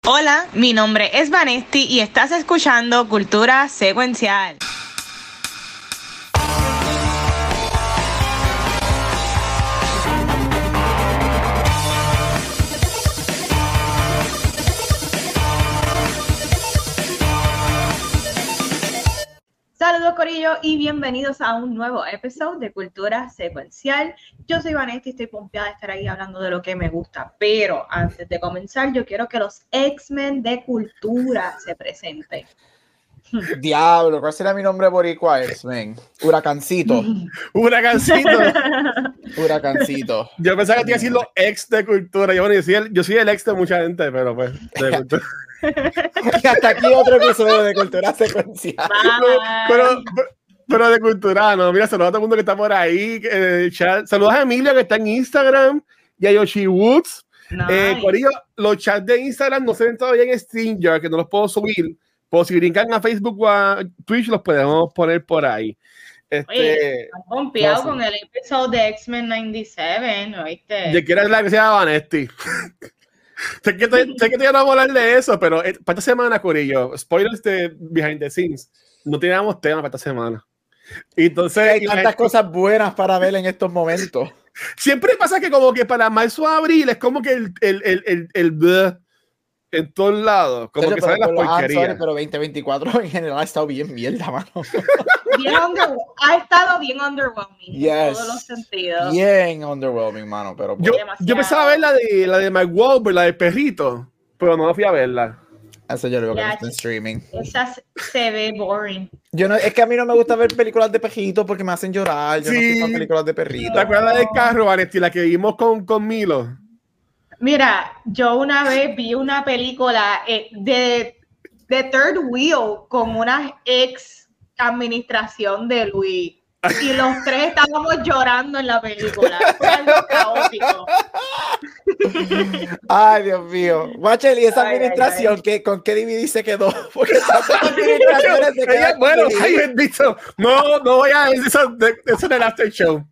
Hola, mi nombre es Vanesti y estás escuchando Cultura Secuencial. Saludos Corillo y bienvenidos a un nuevo episodio de Cultura Secuencial. Yo soy Vanessa y estoy pompeada de estar ahí hablando de lo que me gusta, pero antes de comenzar yo quiero que los X-Men de Cultura se presenten. Diablo, ¿cuál será mi nombre boricua? X-Men. Huracancito. Huracancito. Yo pensaba que te iba a decir los ex de Cultura. Yo soy el ex de mucha gente, pero pues de Cultura. Y hasta aquí otro episodio de Cultura Secuencial. Pero de Cultura, no. Mira, saludos a todo el mundo que está por ahí. Saludos a Emilia que está en Instagram y a Yoshi Woods. Nice. Corillo, los chats de Instagram no se ven todavía en StreamYard, que no los puedo subir. Pues si brincan a Facebook o a Twitch, los podemos poner por ahí. Oye, están pompeados no sé. con el episodio de X-Men 97, ¿oíste? Yo quiero la que se llama Vanesti. sé que te iban a hablar de eso, pero para esta semana, Corillo, spoilers de Behind the Scenes, no teníamos tema para esta semana. Y entonces Hay tantas cosas buenas para ver en estos momentos. Siempre pasa que como que para marzo o abril es como que el bleh en todos lados, como Serio, que salen las porquerías. Pero 2024 en general ha estado bien mierda, mano. Ha estado bien underwhelming Yes. en todos los sentidos. Bien underwhelming, mano, pero Yo pensaba ver la de Mark Wahlberg, la del perrito, pero no fui a verla. eso yo lo veo que Ya, no está en streaming. Esa se ve boring. Es que a mí no me gusta ver películas de perritos porque me hacen llorar. Yo no Sí. soy fan de películas de perritos. ¿Te acuerdas del carro, Vanesti, la que vimos con Milo? Mira, yo una vez vi una película de Third Wheel con una ex administración de Luis y los tres estábamos llorando en la película. Fue algo caótico. Ay, Dios mío. Guachel, ¿y esa administración con qué DVD se quedó? Porque esas administraciones se quedan Bueno, con DVD. ay, bendito. No voy a decir eso en el after show.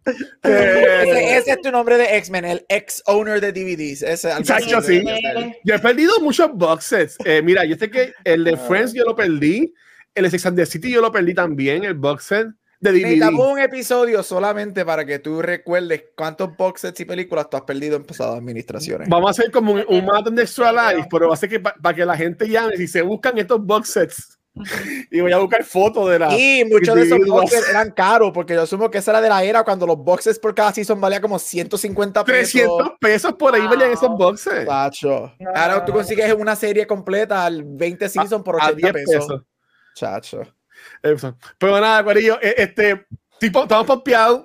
Ese es tu nombre de X-Men, el ex-owner de DVDs. Exacto, sí. Yo he perdido muchos box sets. Mira, yo sé que el de Friends yo lo perdí. El de Sex and the City yo lo perdí también, el box set de DVD. Necesitamos un episodio solamente para que tú recuerdes cuántos box sets y películas tú has perdido en pasadas administraciones. Vamos a hacer como un maratón de Extra Life, pero va a ser que para que la gente llame si se buscan estos box sets. Y voy a buscar fotos de la. Y muchos de esos boxes eran caros, porque yo asumo que esa era de la era cuando los boxes por cada season valía como 150 pesos. 300 pesos por ahí valían esos boxes. Chacho. Ahora tú consigues una serie completa al 20 season por 80 10 pesos. Chacho. Pero nada, Corillo, estamos pompeados.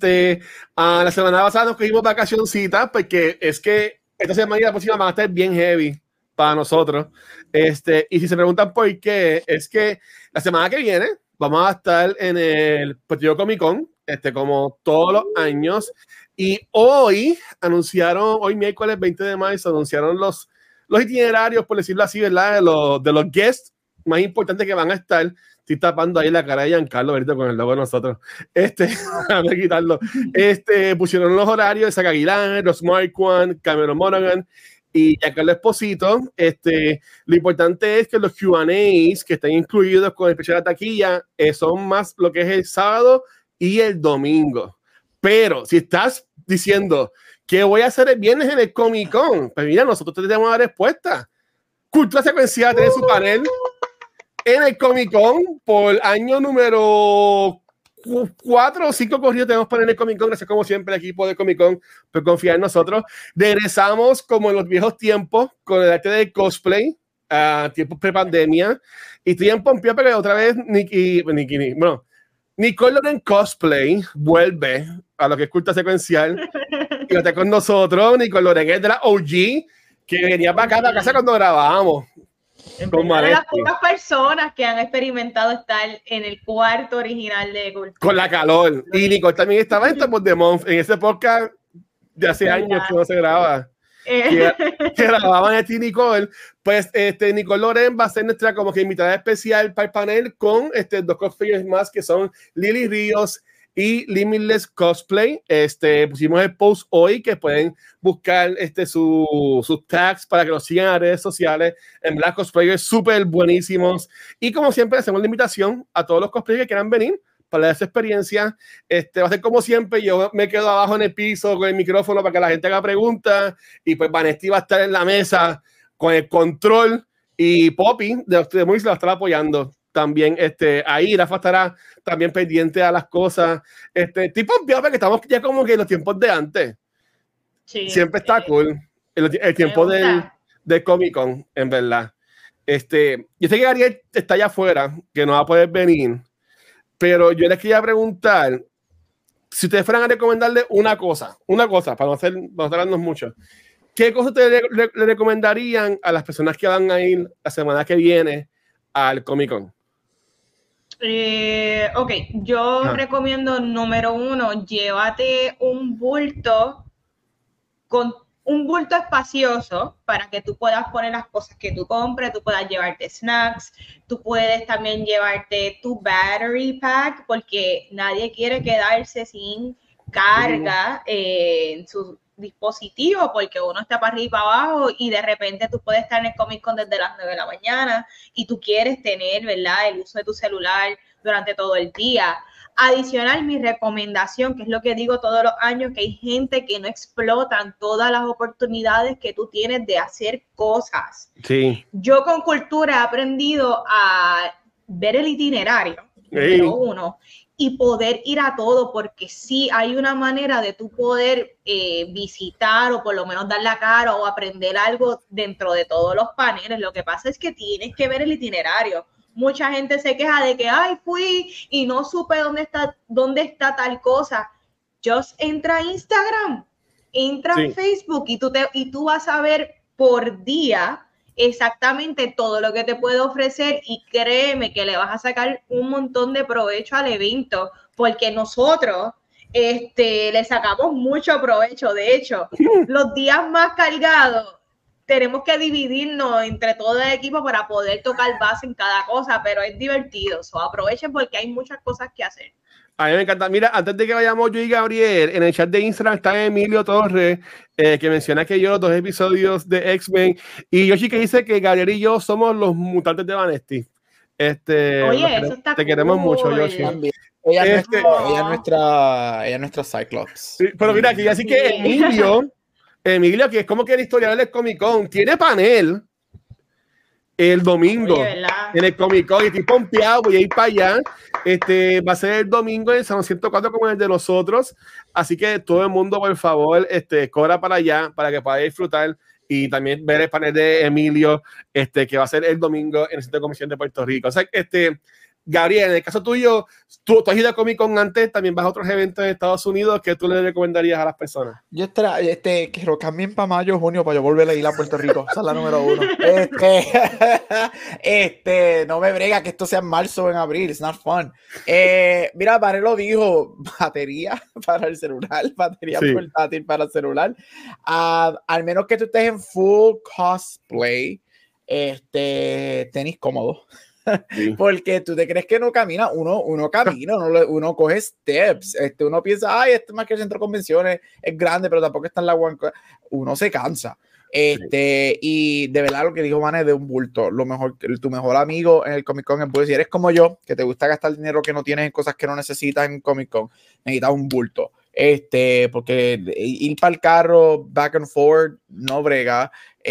La semana pasada nos cogimos vacacioncitas porque es que esta semana y la próxima van a estar bien heavy para nosotros. Y si se preguntan por qué, es que la semana que viene vamos a estar en el Puerto Rico Comic Con, como todos los años. Y hoy miércoles 20 de marzo, anunciaron los itinerarios, por decirlo así, ¿verdad? De los guests más importantes que van a estar. Estoy tapando ahí la cara de Giancarlo ahorita con el logo de nosotros. Déjame quitarlo. Pusieron los horarios de Zack Aguilar, los Mark One, Cameron Monaghan y Giancarlo Esposito. Lo importante es que los Q&As que están incluidos con el especial de taquilla son más lo que es el sábado y el domingo. Pero si estás diciendo que voy a hacer el viernes en el Comic Con, pues mira, nosotros te tenemos una respuesta. Cultura Secuencial tiene su panel en el Comic Con por año número 4 o 5 corridos. Tenemos panel en el Comic Con. Gracias como siempre al equipo de Comic Con por confiar en nosotros. Regresamos como en los viejos tiempos con el arte de cosplay a tiempos pre-pandemia y estoy en Pompeo porque otra vez Nicole Loren Cosplay vuelve a lo que es Cultura Secuencial y está con nosotros. Nicole Loren es de la OG que venía para acá a la casa cuando grabábamos. De las pocas personas que han experimentado estar en el cuarto original de Cultura. Con la calor. Y Nicole también estaba en Top of the Month, en ese podcast de hace años que no se graba. Que grababan a ti, Nicole. Pues Nicole Loren va a ser nuestra como que invitada especial para el panel con dos cosplayers más que son Lily Ríos y Limitless Cosplay. Pusimos el post hoy que pueden buscar sus tags para que los sigan en las redes sociales. En Black Cosplayers súper buenísimos. Y como siempre, hacemos la invitación a todos los cosplayers que quieran venir para esa experiencia. Va a ser como siempre, yo me quedo abajo en el piso con el micrófono para que la gente haga preguntas, y pues Vanesti va a estar en la mesa con el control, y Poppy de Moise la va a estar apoyando también. Ahí Rafa estará también pendiente a las cosas. Tipo que estamos ya como que en los tiempos de antes. Sí, siempre está cool el tiempo del Comic Con, en verdad. Yo sé que Gabriel está allá afuera, que no va a poder venir, pero yo les quería preguntar si ustedes fueran a recomendarle una cosa, para no tardarnos mucho. ¿Qué cosa ustedes le recomendarían a las personas que van a ir la semana que viene al Comic Con? Ok, yo recomiendo, número 1, llévate un bulto espacioso para que tú puedas poner las cosas que tú compres, tú puedas llevarte snacks, tú puedes también llevarte tu battery pack, porque nadie quiere quedarse sin carga en su dispositivo, porque uno está para arriba y para abajo, y de repente tú puedes estar en el Comic Con desde las 9 de la mañana y tú quieres tener, ¿verdad?, el uso de tu celular durante todo el día. Adicional, mi recomendación, que es lo que digo todos los años, que hay gente que no explotan todas las oportunidades que tú tienes de hacer cosas. Sí. Yo con Cultura he aprendido a ver el itinerario, número 1, y poder ir a todo, porque sí hay una manera de tú poder visitar, o por lo menos dar la cara o aprender algo dentro de todos los paneles. Lo que pasa es que tienes que ver el itinerario. Mucha gente se queja de que, ay, fui y no supe dónde está tal cosa. Just entra a Instagram, entra a Facebook, y tú vas a ver por día exactamente todo lo que te puede ofrecer, y créeme que le vas a sacar un montón de provecho al evento, porque nosotros le sacamos mucho provecho. De hecho, los días más cargados tenemos que dividirnos entre todo el equipo para poder tocar base en cada cosa, pero es divertido. Aprovechen, porque hay muchas cosas que hacer. A mí me encanta. Mira, antes de que vayamos yo y Gabriel, en el chat de Instagram está Emilio Torres, que menciona que yo 2 episodios de X-Men, y Yoshi que dice que Gabriel y yo somos los mutantes de Vanesti. Oye, eso está te queremos mucho, Yoshi. Ella es nuestra Cyclops. Pero mira, que ya sí que Emilio, que es como que el historiador del Comic Con, tiene panel el domingo. Oye, en el Comic Con, y estoy pompeado, voy a ir para allá. Va a ser el domingo en Salón 104 como el de nosotros, así que todo el mundo, por favor, corra para allá para que pueda disfrutar y también ver el panel de Emilio, que va a ser el domingo en el Centro de Convención de Puerto Rico. O sea, Gabriel, en el caso tuyo, tú has ido a Comic Con antes, también vas a otros eventos de Estados Unidos. ¿Qué tú le recomendarías a las personas? Yo que lo cambien para mayo o junio para yo volver a ir a Puerto Rico. Esa es la número 1. No me brega que esto sea en marzo o en abril. It's not fun. Mira, Baré lo dijo: batería para el celular, batería portátil para el celular. Al menos que tú estés en full cosplay, tenis cómodo. Sí. Porque tú te crees que no camina, uno camina, uno coge steps, uno piensa, ay, más que el centro de convenciones es grande, pero tampoco está en la one, uno se cansa. Y de verdad lo que dijo Mané de un bulto, tu mejor amigo en el Comic Con es bulto. Si eres como yo, que te gusta gastar dinero que no tienes en cosas que no necesitas en Comic Con, necesitas un bulto. Porque ir para el carro back and forth no brega,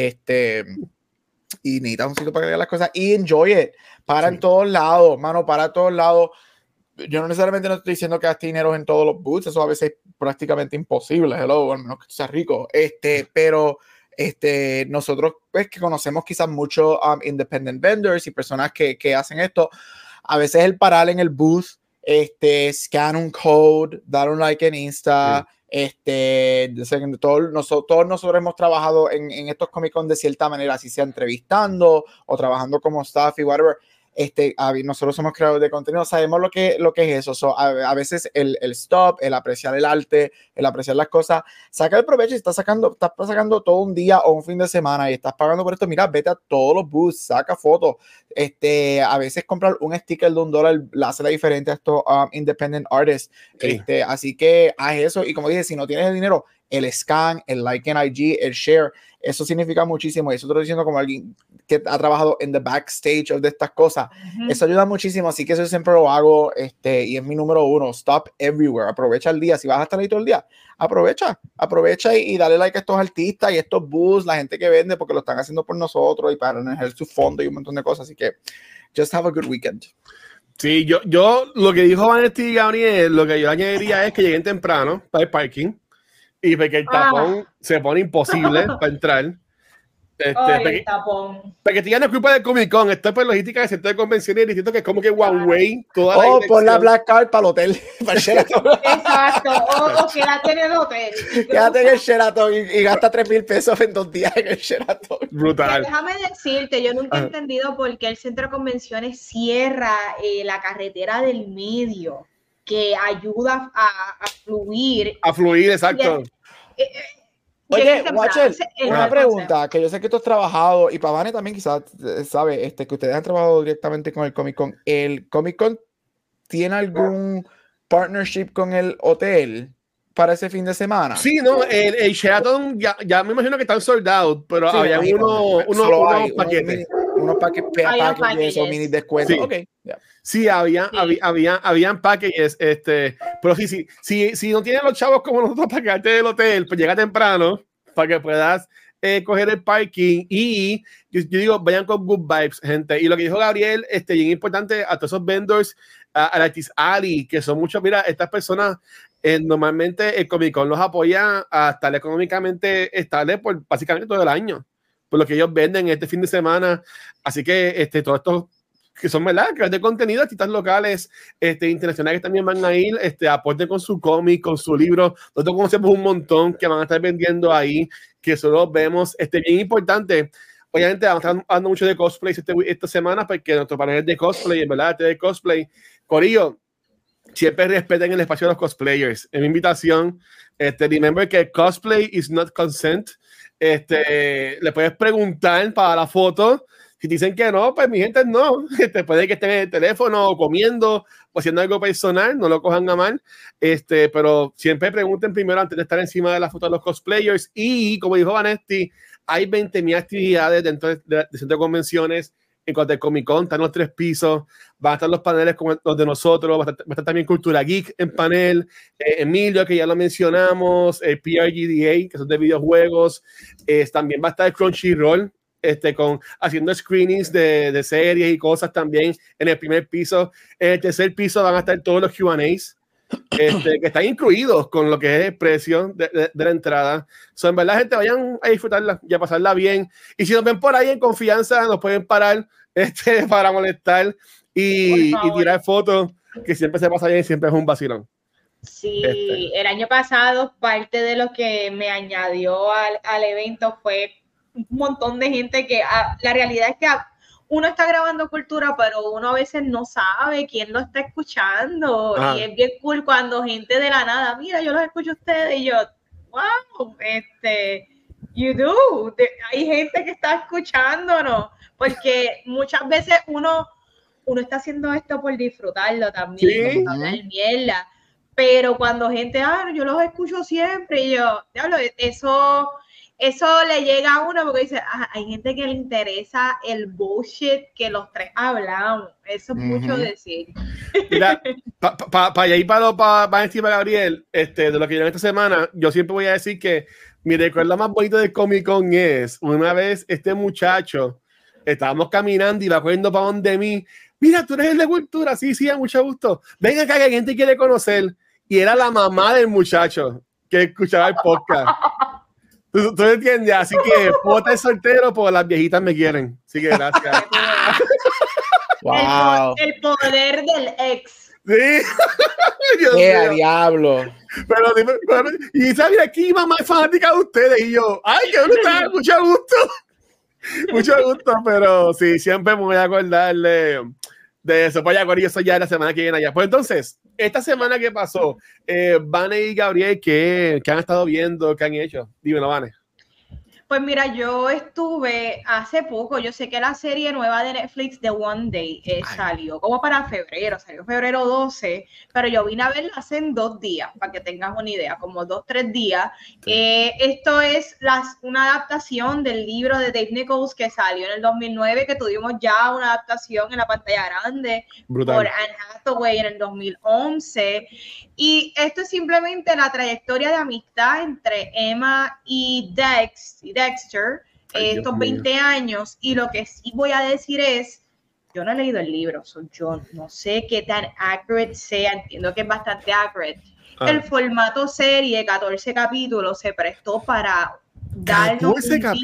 y necesitas un sitio para cargar las cosas y enjoy it. Para en todos lados, mano, para todos lados. Yo no necesariamente no estoy diciendo que gastes dinero en todos los booths, eso a veces es prácticamente imposible, al menos que seas rico. Pero nosotros, pues, que conocemos quizás muchos independent vendors y personas que hacen esto, a veces el parar en el booth, scan un code, dar un like en Insta. Todos nosotros hemos trabajado en estos Comic Con de cierta manera, así sea entrevistando o trabajando como staff y whatever. nosotros somos creadores de contenido, sabemos lo que es eso. So, a veces el stop, el apreciar el arte, el apreciar las cosas, saca el provecho y estás sacando todo un día o un fin de semana y estás pagando por esto. Mira, vete a todos los booths, saca fotos. A veces comprar un sticker de $1 la hace la diferente a estos independent artists. Sí. Así que haz eso. Y como dije, si no tienes el dinero, el scan, el like en IG, el share, eso significa muchísimo. Y eso te lo estoy diciendo como alguien que ha trabajado en the backstage de estas cosas. Eso ayuda muchísimo. Así que eso siempre lo hago. Y es mi número 1. Stop everywhere. Aprovecha el día. Si vas a estar ahí todo el día, aprovecha y dale like a estos artistas y estos booths, la gente que vende, porque lo están haciendo por nosotros y para tener su fondo y un montón de cosas. Así que just have a good weekend. Sí, yo lo que dijo Vanessa y Gabriel, lo que yo añadiría es que lleguen temprano para el parking y porque el tapón se pone imposible para entrar. El tapón. Porque te no es culpa del Comic Con, esto es por logística de centro de convenciones y distinto que es como que one way. Por la Black Card para el hotel. Para el Sheraton. Exacto, o quédate en el hotel. Quédate en el Sheraton y gasta $3,000 en 2 días en el Sheraton. Brutal. Déjame decirte, yo nunca he entendido por qué el centro de convenciones cierra la carretera del medio, que ayuda a fluir. A fluir, exacto. Oye, Watcher, una pregunta, que yo sé que tú has trabajado, y Pavane también quizás sabe, que ustedes han trabajado directamente con el Comic Con. ¿El Comic Con tiene algún partnership con el hotel para ese fin de semana? Sí, no, el Sheraton ya me imagino que están sold out, pero sí, había unos paquetes. Unos paquetes o mini descuentos. Sí. Okay, yeah. Sí, habían packages, pero si no tienen los chavos como nosotros para quedarte del hotel, pues llega temprano para que puedas coger el parking y yo digo, vayan con good vibes, gente. Y lo que dijo Gabriel, bien importante a todos esos vendors, al Artist Alley, que son muchos, mira, estas personas normalmente el Comic Con los apoya a estar económicamente estable por básicamente todo el año, por lo que ellos venden este fin de semana. Así que todos estos que son, ¿verdad?, creadores de contenido, artistas locales, internacionales también van a ir, aporten con su cómic, con su libro. Nosotros conocemos un montón que van a estar vendiendo ahí, que solo vemos, bien importante. Obviamente vamos a estar hablando mucho de cosplay esta semana, porque nuestro panel de cosplay, en verdad, de cosplay, Corillo, siempre respeten el espacio de los cosplayers. Es mi invitación. Remember que cosplay is not consent. Le puedes preguntar para la foto. Si dicen que no, pues mi gente no. Puede que estén en el teléfono comiendo o haciendo algo personal, no lo cojan a mal. Pero siempre pregunten primero antes de estar encima de la foto de los cosplayers. Y como dijo Vanesti, hay 20,000 actividades dentro de centro de convenciones. En cuanto al Comic Con, están los 3 pisos, van a estar los paneles como los de nosotros, va a estar también Cultura Geek en panel, Emilio, que ya lo mencionamos, PRGDA, que son de videojuegos, también va a estar Crunchyroll, haciendo screenings de series y cosas también en el primer piso. En el tercer piso van a estar todos los Q&As, que están incluidos con lo que es el precio de la entrada. En verdad, gente, vayan a disfrutarla y a pasarla bien. Y si nos ven por ahí en confianza, nos pueden parar para molestar y tirar fotos, que siempre se pasa bien y siempre es un vacilón. Sí, el año pasado parte de lo que me añadió al evento fue un montón de gente que la realidad es que uno está grabando cultura, pero uno a veces no sabe quién lo está escuchando. Y es bien cool cuando gente de la nada, mira, yo los escucho a ustedes y yo, wow, you do. Hay gente que está escuchándonos, porque muchas veces uno está haciendo esto por disfrutarlo también, sí, como hablar mierda. Pero cuando gente, yo los escucho siempre, y yo, diablo, eso le llega a uno porque dice, hay gente que le interesa el bullshit que los 3 hablamos. Eso es mucho decir. Mira, para ir para encima, Gabriel, de lo que yo esta semana, yo siempre voy a decir que mi recuerdo más bonito del Comic Con es una vez este muchacho, estábamos caminando y va corriendo para donde mí. Mira, tú eres el de cultura. Sí, a mucho gusto. Venga acá, que alguien te quiere conocer. Y era la mamá del muchacho que escuchaba el podcast. ¿Tú entiendes? Así que puedo estar soltero porque las viejitas me quieren. Así que gracias. Wow. El poder del ex. Sí. ¡Qué diablo! Pero, y sabes, aquí mamá es fanática de ustedes. Y yo, ¡ay, qué brutal! Mucho gusto. Mucho gusto, pero sí, siempre me voy a acordar de eso. Pues ya, Corillo, eso ya es la semana que viene allá. Pues entonces, esta semana que pasó, Vane y Gabriel, ¿qué han estado viendo? ¿Qué han hecho? Dímelo, Vane. Pues mira, yo estuve hace poco, yo sé que la serie nueva de Netflix de One Day salió como para febrero, salió febrero 12, pero yo vine a verla hace 2 días, para que tengas una idea, como 2, 3 días. Sí. Esto es una adaptación del libro de Dave Nichols que salió en el 2009, que tuvimos ya una adaptación en la pantalla grande. Brutal. Por Anne Hathaway en el 2011. Y esto es simplemente la trayectoria de amistad entre Emma y Dexter, estos 20 años, y lo que sí voy a decir es, yo no he leído el libro, yo no sé qué tan accurate sea, entiendo que es bastante accurate. El formato serie, 14 capítulos, se prestó para darnos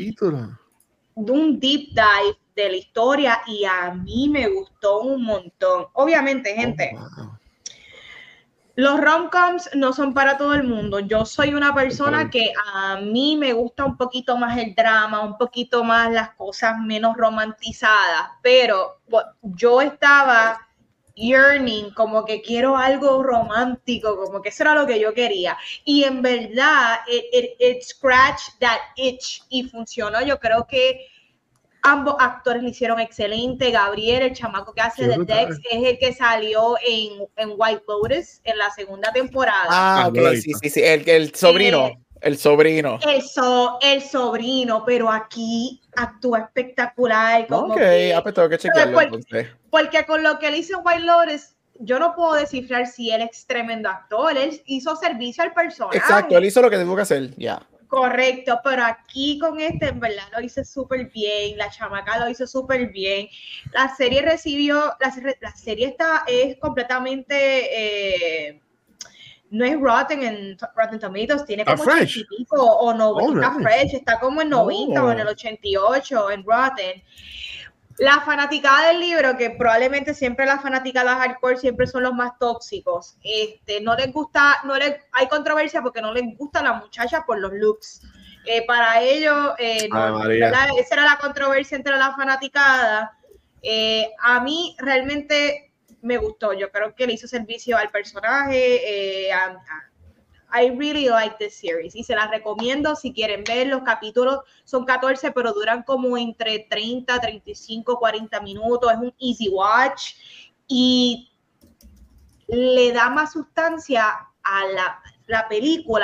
un deep dive de la historia, y a mí me gustó un montón. Obviamente, gente, los rom-coms no son para todo el mundo. Yo soy una persona que a mí me gusta un poquito más el drama, un poquito más las cosas menos romantizadas, pero yo estaba yearning, como que quiero algo romántico, como que eso era lo que yo quería. Y en verdad, it scratched that itch y funcionó. Yo creo que ambos actores lo hicieron excelente. Gabriel, el chamaco que hace de Dex, es el que salió en White Lotus en la segunda temporada. Ah, ok, sí. El sobrino. El sobrino. El sobrino, pero aquí actúa espectacular. Como pues tengo que chequearlo. Porque con lo que él hizo en White Lotus, yo no puedo descifrar si él es tremendo actor. Él hizo servicio al personaje. Exacto, él hizo lo que tuvo que hacer, ya. Correcto, pero aquí con este, en verdad, lo hice súper bien, la chamaca lo hizo súper bien. La serie la serie es completamente, no es Rotten en Rotten Tomatoes, tiene como 80 y pico o 90, está fresh, está como en 90 o en el 88 en Rotten. La fanaticada del libro, que probablemente siempre las fanaticadas hardcore siempre son los más tóxicos, no les gusta, hay controversia porque no les gusta la muchacha por los looks. Para ellos, esa era la controversia entre las fanaticadas. A mí realmente me gustó, yo creo que le hizo servicio al personaje. I really like this series y se las recomiendo si quieren ver. Los capítulos son 14, pero duran como entre 30, 35, 40 minutos. Es un easy watch y le da más sustancia a la película.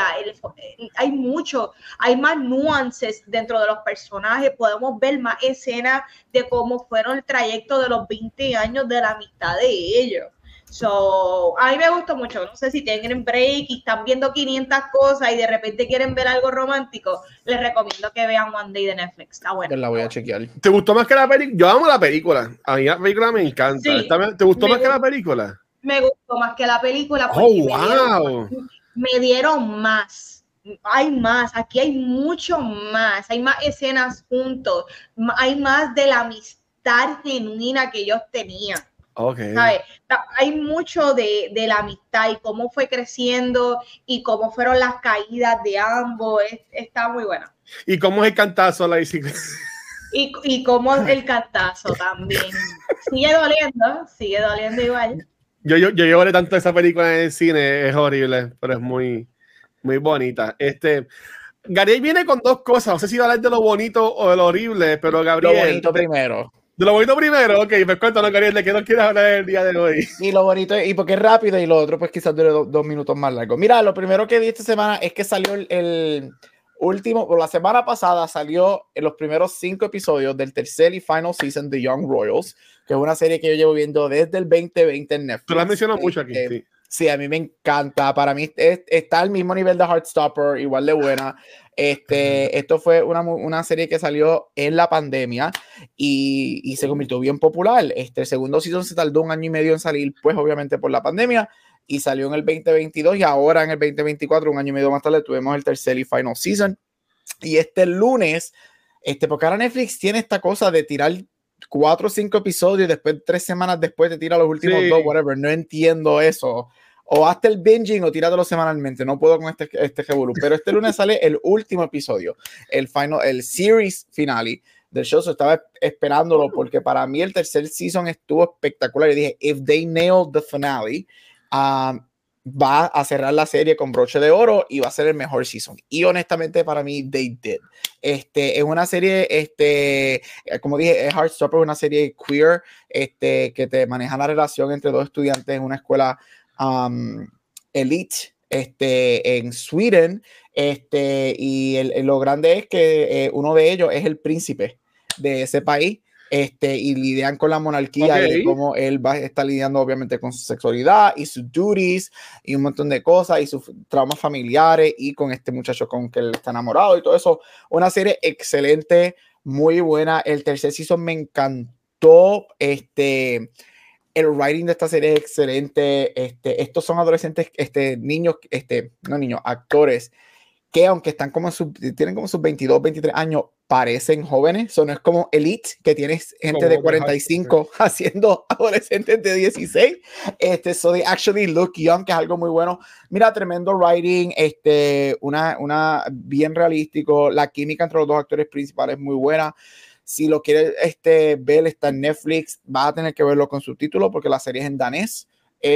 Hay más nuances dentro de los personajes. Podemos ver más escenas de cómo fueron el trayecto de los 20 años de la amistad de ellos. A mí me gustó mucho. No sé si tienen break y están viendo 500 cosas y de repente quieren ver algo romántico, les recomiendo que vean One Day de Netflix. Está bueno. La voy a chequear. ¿Te gustó más que la película? Yo amo la película. A mí la película me encanta. Sí, ¿te gustó más que la película? Me gustó más que la película porque me dieron más. Hay más, aquí hay mucho más, hay más escenas juntos, hay más de la amistad genuina que ellos tenían. ¿Sabes? Hay mucho de la amistad y cómo fue creciendo y cómo fueron las caídas de ambos. Está muy buena. ¿Y cómo es el cantazo a la bicicleta? Y cómo es el cantazo también. Sigue doliendo igual. Yo lloré tanto esa película en el cine, es horrible, pero es muy, muy bonita. Gabriel viene con 2 cosas, no sé si va a hablar de lo bonito o de lo horrible, pero Gabriel... Lo bonito primero. De lo bonito primero, ok, pues cuéntanos, Gabriel, ¿de qué nos quieres hablar el día de hoy? Y lo bonito, y porque es rápido, y lo otro pues quizás dure 2 minutos más largo. Mira, lo primero que vi esta semana es que salió el último, la semana pasada salió en los primeros 5 episodios del tercer y final season de Young Royals, que es una serie que yo llevo viendo desde el 2020 en Netflix. Tú la has mencionado mucho aquí, sí. Sí, a mí me encanta. Para mí está al mismo nivel de Heartstopper, igual de buena. Esto fue una serie que salió en la pandemia y se convirtió bien popular. El segundo season se tardó 1 año y medio en salir, pues obviamente por la pandemia, y salió en el 2022 y ahora en el 2024, 1 año y medio más tarde, tuvimos el tercer y final season. Y este lunes, porque ahora Netflix tiene esta cosa de tirar 4 o 5 episodios y después 3 semanas después te tira los últimos 2, whatever. No entiendo eso. O hazte el binging o tíratelo semanalmente. No puedo con este revolú. Pero este lunes sale el último episodio, el series finale del show, so estaba esperándolo porque para mí el tercer season estuvo espectacular y dije, if they nailed the finale, va a cerrar la serie con broche de oro y va a ser el mejor season. Y honestamente para mí, they did. Es una serie, como dije, es Heartstopper, una serie queer, que te maneja la relación entre dos estudiantes en una escuela elite, en Sweden, y lo grande es que uno de ellos es el príncipe de ese país. Y lidian con la monarquía y cómo él va a estar lidiando obviamente con su sexualidad y sus duties y un montón de cosas y sus traumas familiares y con este muchacho con que él está enamorado y todo eso. Una serie excelente, muy buena. El tercer season me encantó. El writing de esta serie es excelente. Estos son adolescentes, niños, no niños, actores que aunque están tienen como sus 22, 23 años, parecen jóvenes. Eso no es como Elite, que tienes gente como de 45 haciendo adolescentes de 16. So they actually look young, que es algo muy bueno. Mira, tremendo writing, una bien realístico. La química entre los dos actores principales es muy buena. Si lo quieres ver, está en Netflix. Vas a tener que verlo con subtítulos porque la serie es en danés.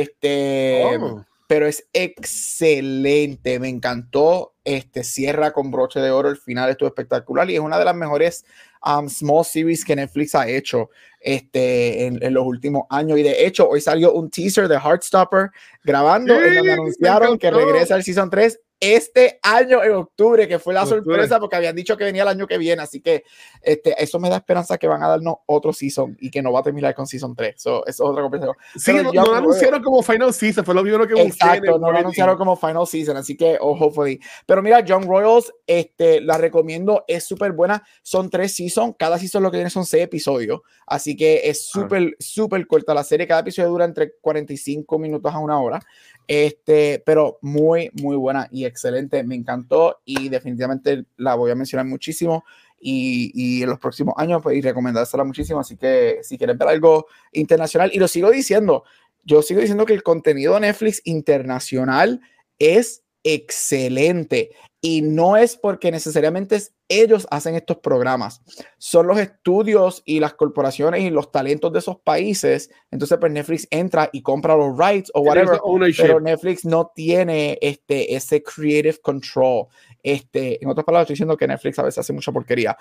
Pero es excelente, me encantó. Cierra con broche de oro, el final estuvo espectacular y es una de las mejores small series que Netflix ha hecho en los últimos años. Y de hecho, hoy salió un teaser de Heartstopper grabando, en donde anunciaron que regresa al Season 3 este año en octubre, que fue la sorpresa porque habían dicho que venía el año que viene, así que eso me da esperanza que van a darnos otro season y que no va a terminar con Season 3. Eso es otra conversación. Sí, no lo anunciaron como Final Season, fue lo primero que busqué. Exacto, no lo anunciaron como Final Season, así que hopefully. Pero mira, Young Royals, la recomiendo, es súper buena. Son 3 seasons, cada season lo que tiene son 6 episodios, así que es súper corta la serie. Cada episodio dura entre 45 minutos a 1 hora. Pero muy buena y excelente, me encantó y definitivamente la voy a mencionar muchísimo y en los próximos años pues, y recomendársela muchísimo, así que si quieres ver algo internacional, y lo sigo diciendo, yo sigo diciendo que el contenido de Netflix internacional es excelente y no es porque necesariamente ellos hacen estos programas, son los estudios y las corporaciones y los talentos de esos países. Entonces pues Netflix entra y compra los rights o whatever, pero Netflix no tiene ese creative control. En otras palabras estoy diciendo que Netflix a veces hace mucha porquería,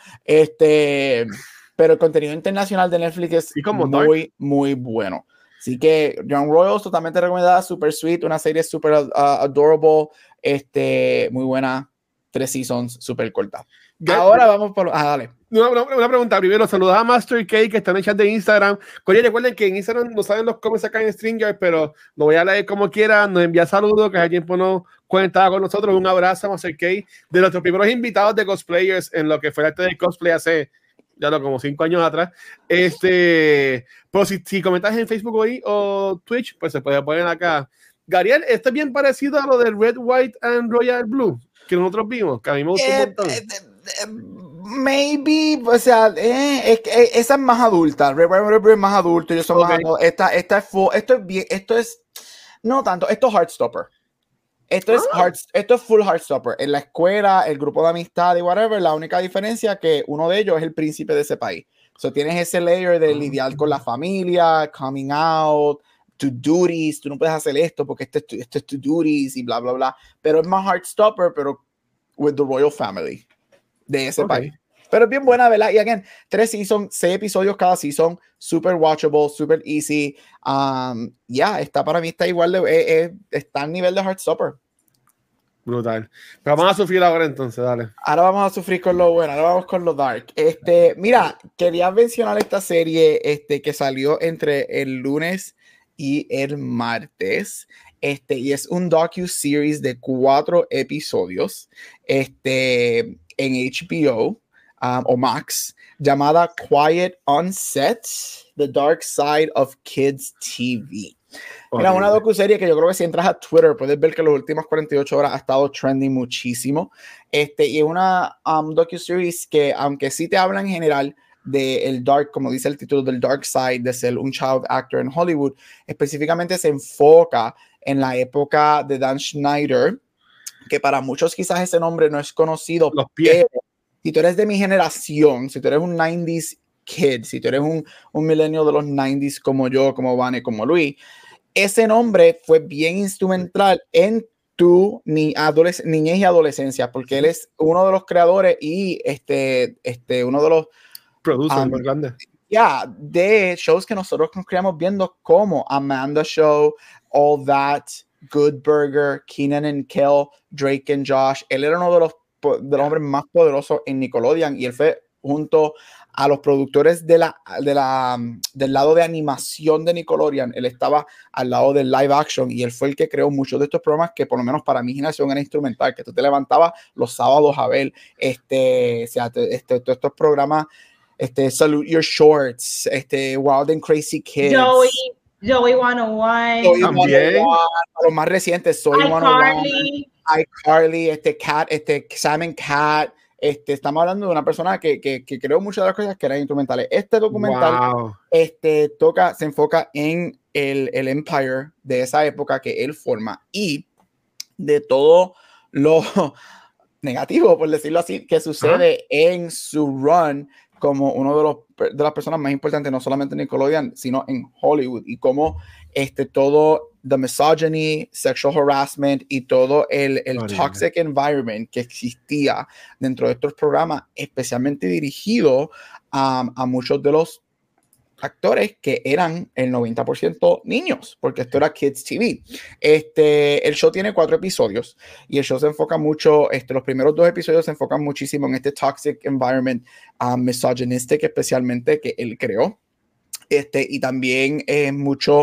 pero el contenido internacional de Netflix es muy bueno. Así que Young Royals, totalmente recomendada, super sweet, una serie super adorable, muy buena, 3 seasons, super corta. Ahora vamos por... dale. Una pregunta. Primero, saludos a Master K, que está en el chat de Instagram. Oye, recuerden que en Instagram no saben los comments acá en Stringer, pero lo voy a leer como quiera. Nos envía saludos, que hace tiempo no conectaba con nosotros. Un abrazo a Master K, de nuestros primeros invitados de cosplayers en lo que fue el arte del cosplay hace ya como 5 años atrás. Pero si comentas en Facebook hoy o Twitch, pues se puede poner acá. Gabriel, esto es bien parecido a lo de Red, White and Royal Blue que nosotros vimos, que a mí me gustó un montón. Maybe, o sea, esa es más adulta. Red, White and Blue es más adulto. Yo soy más adulto. Esta es full, esto es bien, esto es no tanto, esto es Heartstopper. Esto es full Heartstopper. En la escuela, el grupo de amistad y whatever, la única diferencia es que uno de ellos es el príncipe de ese país. So tienes ese layer de lidiar con la familia, coming out, to duties, tú no puedes hacer esto porque esto es to duties y bla, bla, bla. Pero es más Heartstopper, pero with the royal family de ese país. Pero es bien buena, ¿verdad? Y again, 3 seasons, 6 episodios cada season, super watchable, super easy. Está para mí, está igual está al nivel de Heartstopper. Brutal. Pero vamos a sufrir ahora entonces, dale. Ahora vamos a sufrir con lo bueno, ahora vamos con lo dark. Mira, quería mencionar esta serie que salió entre el lunes y el martes. Y es un docu-series de 4 episodios en HBO. O Max, llamada Quiet on Set, The Dark Side of Kids TV. Mira, una docuserie que yo creo que si entras a Twitter puedes ver que las últimas 48 horas ha estado trending muchísimo. Y es una docuseries que, aunque sí te habla en general del dark, como dice el título, del dark side de ser un child actor en Hollywood, específicamente se enfoca en la época de Dan Schneider, que para muchos quizás ese nombre no es conocido. Los pies. si tú eres de mi generación, si tú eres un 90s kid, si tú eres un millennial de los 90s como yo, como Vane, como Luis, ese nombre fue bien instrumental en tu niñez y adolescencia, porque él es uno de los creadores y uno de los producers más grandes. De shows que nosotros nos criamos viendo, como Amanda Show, All That, Good Burger, Kenan and Kel, Drake and Josh. Él era uno de los hombres más poderosos en Nickelodeon, y él fue junto a los productores del lado de animación de Nickelodeon. Él estaba al lado del live action, y él fue el que creó muchos de estos programas que, por lo menos para mi generación, era instrumental, que tú te levantabas los sábados a ver todos estos programas, Salute Your Shorts, Wild and Crazy Kids, Joey 101, Soy 101, los más recientes, Soy 101, iCarly, Sam and Cat. Estamos hablando de una persona que creó muchas de las cosas que eran instrumentales. Este documental se enfoca en el Empire de esa época que él forma, y de todo lo negativo, por decirlo así, que sucede en su run como uno de las personas más importantes, no solamente en Nickelodeon, sino en Hollywood, y como todo the misogyny, sexual harassment y todo el toxic environment que existía dentro de estos programas, especialmente dirigido a muchos de los actores que eran el 90% niños, porque esto era Kids TV. El show tiene 4 episodios, y el show se enfoca mucho, los primeros 2 episodios se enfocan muchísimo en este toxic environment misogynistic, especialmente, que él creó. Y también mucho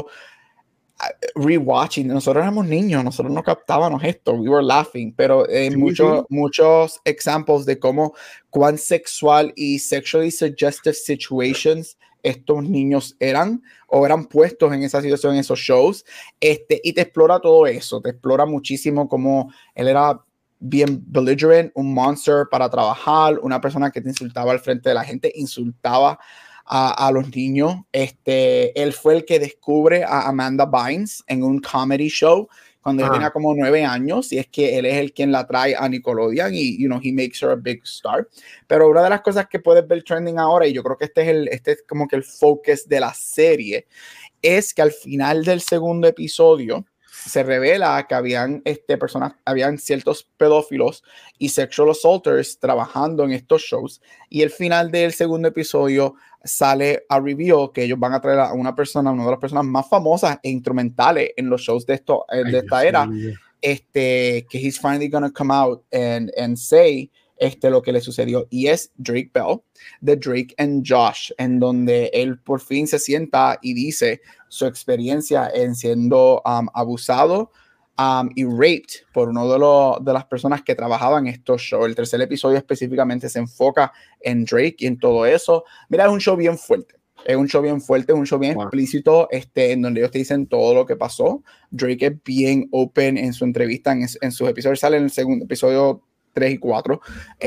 rewatching. Nosotros éramos niños, nosotros no captábamos esto, we were laughing, pero muchos examples de cuán sexual y sexually suggestive situations estos niños eran puestos en esa situación, en esos shows, y te explora todo eso, te explora muchísimo cómo él era bien belligerent, un monster para trabajar, una persona que te insultaba al frente de la gente, insultaba a los niños. Él fue el que descubre a Amanda Bynes en un comedy show cuando ella tenía como 9 años, y es que él es el quien la trae a Nickelodeon, y he makes her a big star. Pero una de las cosas que puedes ver trending ahora, y yo creo que este es como que el focus de la serie, es que al final del segundo episodio se revela que habían ciertos pedófilos y sexual assaulters trabajando en estos shows, y el final del segundo episodio sale a reveal que ellos van a traer a una de las personas más famosas e instrumentales en los shows de esta era, que he's finally gonna come out and say lo que le sucedió, y es Drake Bell de Drake and Josh, en donde él por fin se sienta y dice su experiencia en siendo abusado y raped por uno de las personas que trabajaban en estos shows. El tercer episodio específicamente se enfoca en Drake y en todo eso. Mira, es un show bien fuerte. Es un show bien fuerte, es un show bien explícito, en donde ellos te dicen todo lo que pasó. Drake es bien open en su entrevista, en sus episodios. Sale en el segundo episodio 3 y 4,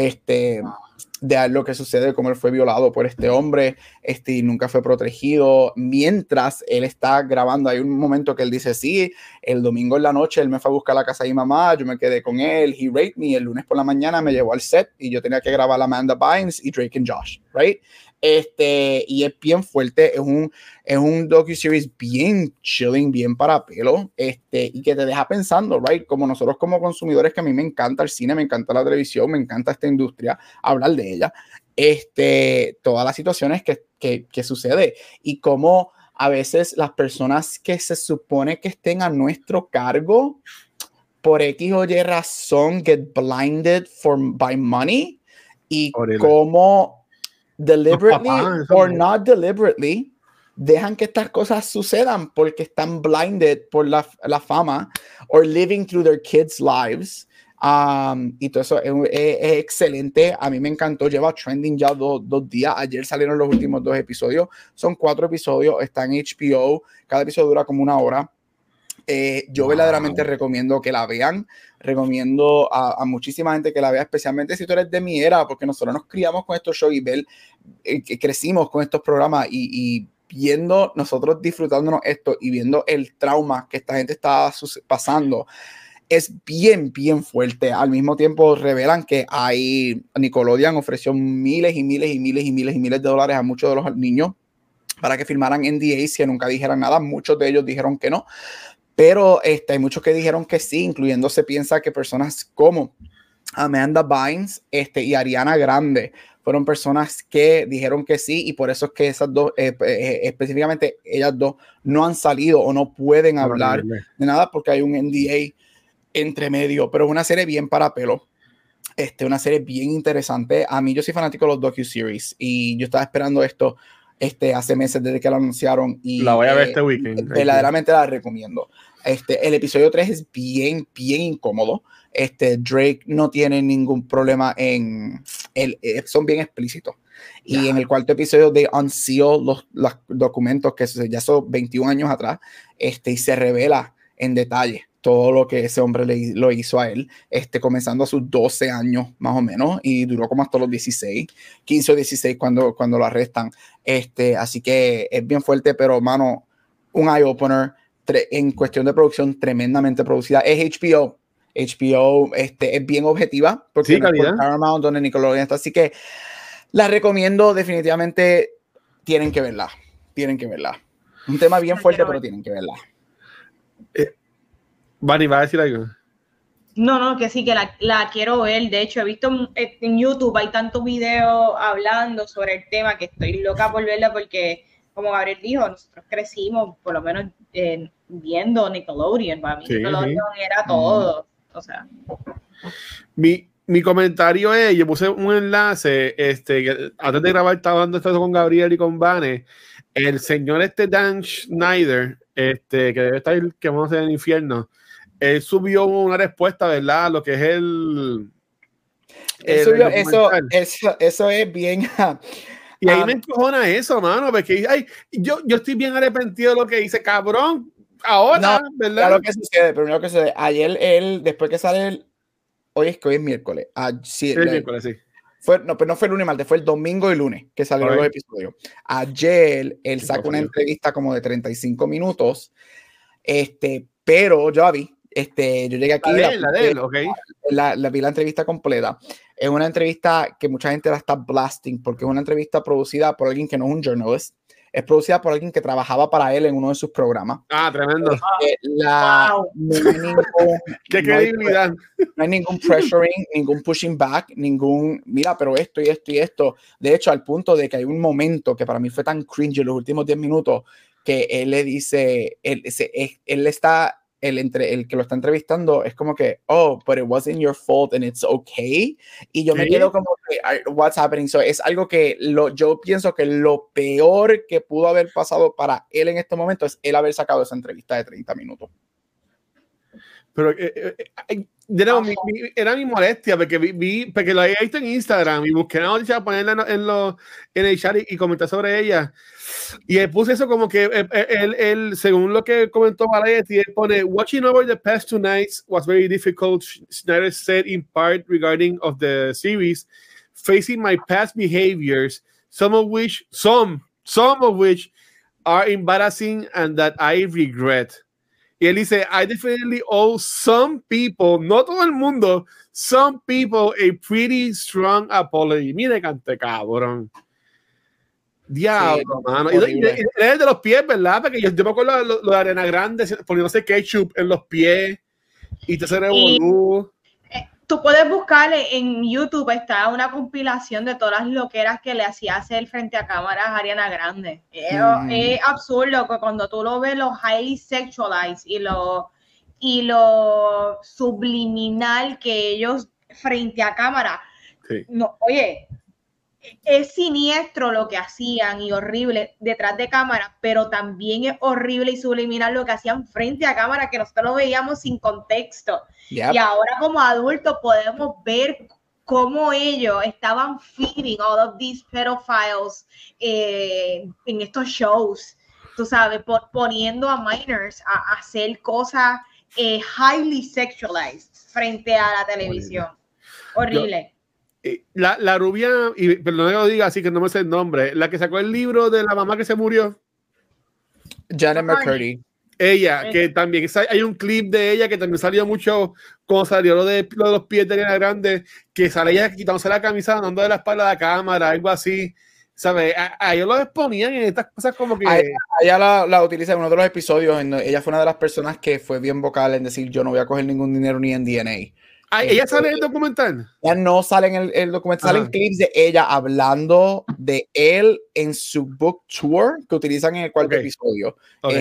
de lo que sucede, cómo él fue violado por este hombre, y nunca fue protegido. Mientras él está grabando, hay un momento que él dice, sí, el domingo en la noche él me fue a buscar a la casa de mi mamá, yo me quedé con él, he raped me, el lunes por la mañana me llevó al set y yo tenía que grabar a Amanda Bynes y Drake and Josh, right? Y es bien fuerte, es un docu-series bien chilling, bien para pelo, y que te deja pensando, right? Como nosotros como consumidores, que a mí me encanta el cine, me encanta la televisión, me encanta esta industria, hablar de ella, todas las situaciones que sucede, y cómo a veces las personas que se supone que estén a nuestro cargo, por X o Y razón, get blinded by money, y cómo deliberately or not deliberately dejan que estas cosas sucedan porque están blinded por la fama, or living through their kids' lives. Y todo eso es excelente. A mí me encantó. Lleva trending ya dos días. Ayer salieron los últimos 2 episodios. Son 4 episodios. Está en HBO. Cada episodio dura como 1 hora. Yo verdaderamente recomiendo que la vean. Recomiendo a muchísima gente que la vea, especialmente si tú eres de mi era, porque nosotros nos criamos con estos shows y que crecimos con estos programas, y viendo, nosotros disfrutándonos esto y viendo el trauma que esta gente está pasando. es bien, bien fuerte. Al mismo tiempo revelan que Nickelodeon ofreció miles y miles y miles y miles y miles de dólares a muchos de los niños para que firmaran NDAs que nunca dijeran nada. Muchos de ellos dijeron que no, pero hay muchos que dijeron que sí, incluyendo se piensa que personas como Amanda Bynes y Ariana Grande fueron personas que dijeron que sí, y por eso es que esas dos, específicamente ellas dos, no han salido o no pueden hablar de nada porque hay un NDA entre medio, pero es una serie bien para pelo. Una serie bien interesante. A mí, yo soy fanático de los docu-series y yo estaba esperando esto hace meses desde que la anunciaron y la voy a ver este weekend. Verdaderamente la recomiendo. El episodio 3 es bien, bien incómodo. Drake no tiene ningún problema son bien explícitos. Y en el cuarto episodio de Unseal los documentos que ya son 21 años atrás, y se revela en detalle todo lo que ese hombre lo hizo a él, comenzando a sus 12 años más o menos, y duró como hasta los 16, 15 o 16 cuando lo arrestan. Así que es bien fuerte, pero mano, un eye-opener en cuestión de producción tremendamente producida. Es HBO es bien objetiva, porque sí, no es por Paramount donde Nickelodeon está, así que la recomiendo definitivamente. Tienen que verla. Un tema bien fuerte, pero tienen que verla. Vani, ¿va a decir algo? No, que sí, que la quiero ver. De hecho, he visto en YouTube, hay tantos videos hablando sobre el tema que estoy loca por verla porque, como Gabriel dijo, nosotros crecimos por lo menos viendo Nickelodeon. Para mí Nickelodeon era todo. O sea. Mi comentario es, yo puse un enlace, que antes de grabar estaba dando esto con Gabriel y con Vane. El señor Dan Schneider, que debe estar quemándose en el infierno, él subió una respuesta, ¿verdad? A lo que es eso es bien. Y ahí me encojona eso, mano, porque yo estoy bien arrepentido de lo que hice, cabrón. Ahora, no, ¿verdad? Lo que sucede, ayer él, después que sale hoy es miércoles. Miércoles, sí. No fue el lunes, martes, fue el domingo y lunes que salieron los episodios. Ayer él sacó una entrevista como de 35 minutos, pero yo la vi. Yo llegué aquí, la vi la entrevista completa. Es una entrevista que mucha gente la está blasting porque es una entrevista producida por alguien que no es un journalist. Es producida por alguien que trabajaba para él en uno de sus programas. Tremendo. Qué credibilidad. No hay ningún pressuring, ningún pushing back, mira, pero esto y esto y esto. De hecho, al punto de que hay un momento que para mí fue tan cringe en los últimos 10 minutos que él le dice, el que lo está entrevistando es como que, but it wasn't your fault and it's okay. Y yo me quedo como que, what's happening? So, es algo que yo pienso que lo peor que pudo haber pasado para él en este momento es él haber sacado esa entrevista de 30 minutos. Pero era mi molestia porque lo había visto en Instagram y busqué la noticia para ponerla en el chat y comentar sobre ella. Y él puse eso como que él según lo que comentó Variety, él pone watching over the past 2 nights was very difficult. Schneider said in part regarding of the series, facing my past behaviors, some of which are embarrassing and that I regret. Y él dice, I definitely owe some people, no todo el mundo, some people a pretty strong apology. Mire, cante cabrón. Diablo, mano. Y es de los pies, ¿verdad? Porque yo me acuerdo lo de Arena Grande poniéndose ketchup en los pies y te se revolú. Tú puedes buscar en YouTube, está una compilación de todas las loqueras que le hacía hacer frente a cámaras a Ariana Grande. Es absurdo que cuando tú lo ves, lo highly sexualized y lo subliminal que ellos frente a cámara. Sí. No, oye, es siniestro lo que hacían y horrible detrás de cámara, pero también es horrible y subliminal lo que hacían frente a cámara, que nosotros lo veíamos sin contexto. Yep. Y ahora como adultos podemos ver cómo ellos estaban feeding all of these pedophiles en estos shows, tú sabes, poniendo a minors a hacer cosas highly sexualized frente a la televisión. Horrible. La rubia, y perdón que lo diga así que no me sé el nombre, la que sacó el libro de la mamá que se murió. Janet McCurdy. Ella, que también hay un clip de ella que también salió mucho cuando salió lo de los pies de Ariana Grande, que sale ella quitándose la camisa, andando de la espalda de la cámara, algo así. ¿Sabes? A ellos lo exponían en estas cosas como que... Ella la utiliza en uno de los episodios. Ella fue una de las personas que fue bien vocal en decir yo no voy a coger ningún dinero ni en DNA. ¿Ella sale en el documental? Ella no sale en el documental, salen clips de ella hablando de él en su book tour que utilizan en el cuarto episodio.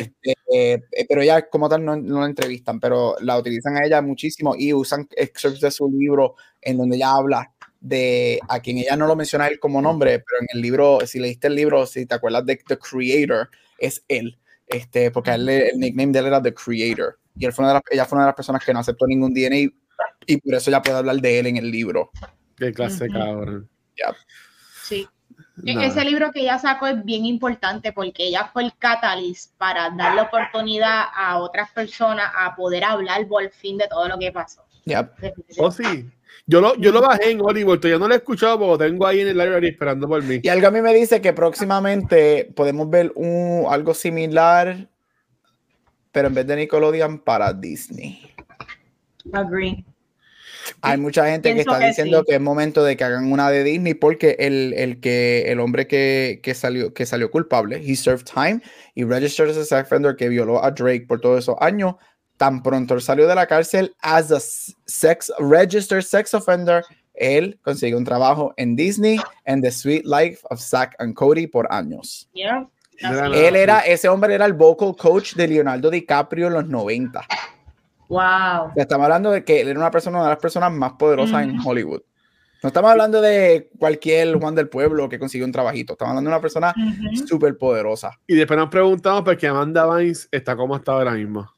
Pero ella como tal no la entrevistan, pero la utilizan a ella muchísimo y usan excerpts de su libro en donde ella habla de a quien ella no lo menciona él como nombre, pero en el libro, si leíste el libro, si te acuerdas de The Creator, es él, porque el nickname de él era The Creator y ella fue una de las personas que no aceptó ningún DNA y por eso ella puede hablar de él en el libro. Qué clase, cabrón. Yeah. Sí. Ese libro que ella sacó es bien importante porque ella fue el catalyst para darle oportunidad a otras personas a poder hablar por fin de todo lo que pasó. Yeah. Oh, sí. Yo lo bajé en Hollywood, yo no lo he escuchado porque lo tengo ahí en el library esperando por mí. Y algo a mí me dice que próximamente podemos ver algo similar, pero en vez de Nickelodeon para Disney. Agree. Hay mucha gente que está diciendo que es momento de que hagan una de Disney porque el hombre que salió culpable, he served time y registered as a sex offender, que violó a Drake por todos esos años, tan pronto él salió de la cárcel as a registered sex offender, él consiguió un trabajo en Disney en The Sweet Life of Zack and Cody por años. Yeah. Ese hombre era el vocal coach de Leonardo DiCaprio en los 90. Wow. Estamos hablando de que él era una de las personas más poderosas en Hollywood. No estamos hablando de cualquier Juan del Pueblo que consiguió un trabajito. Estamos hablando de una persona súper poderosa. Y después nos preguntamos por qué Amanda Bynes está como está ahora mismo.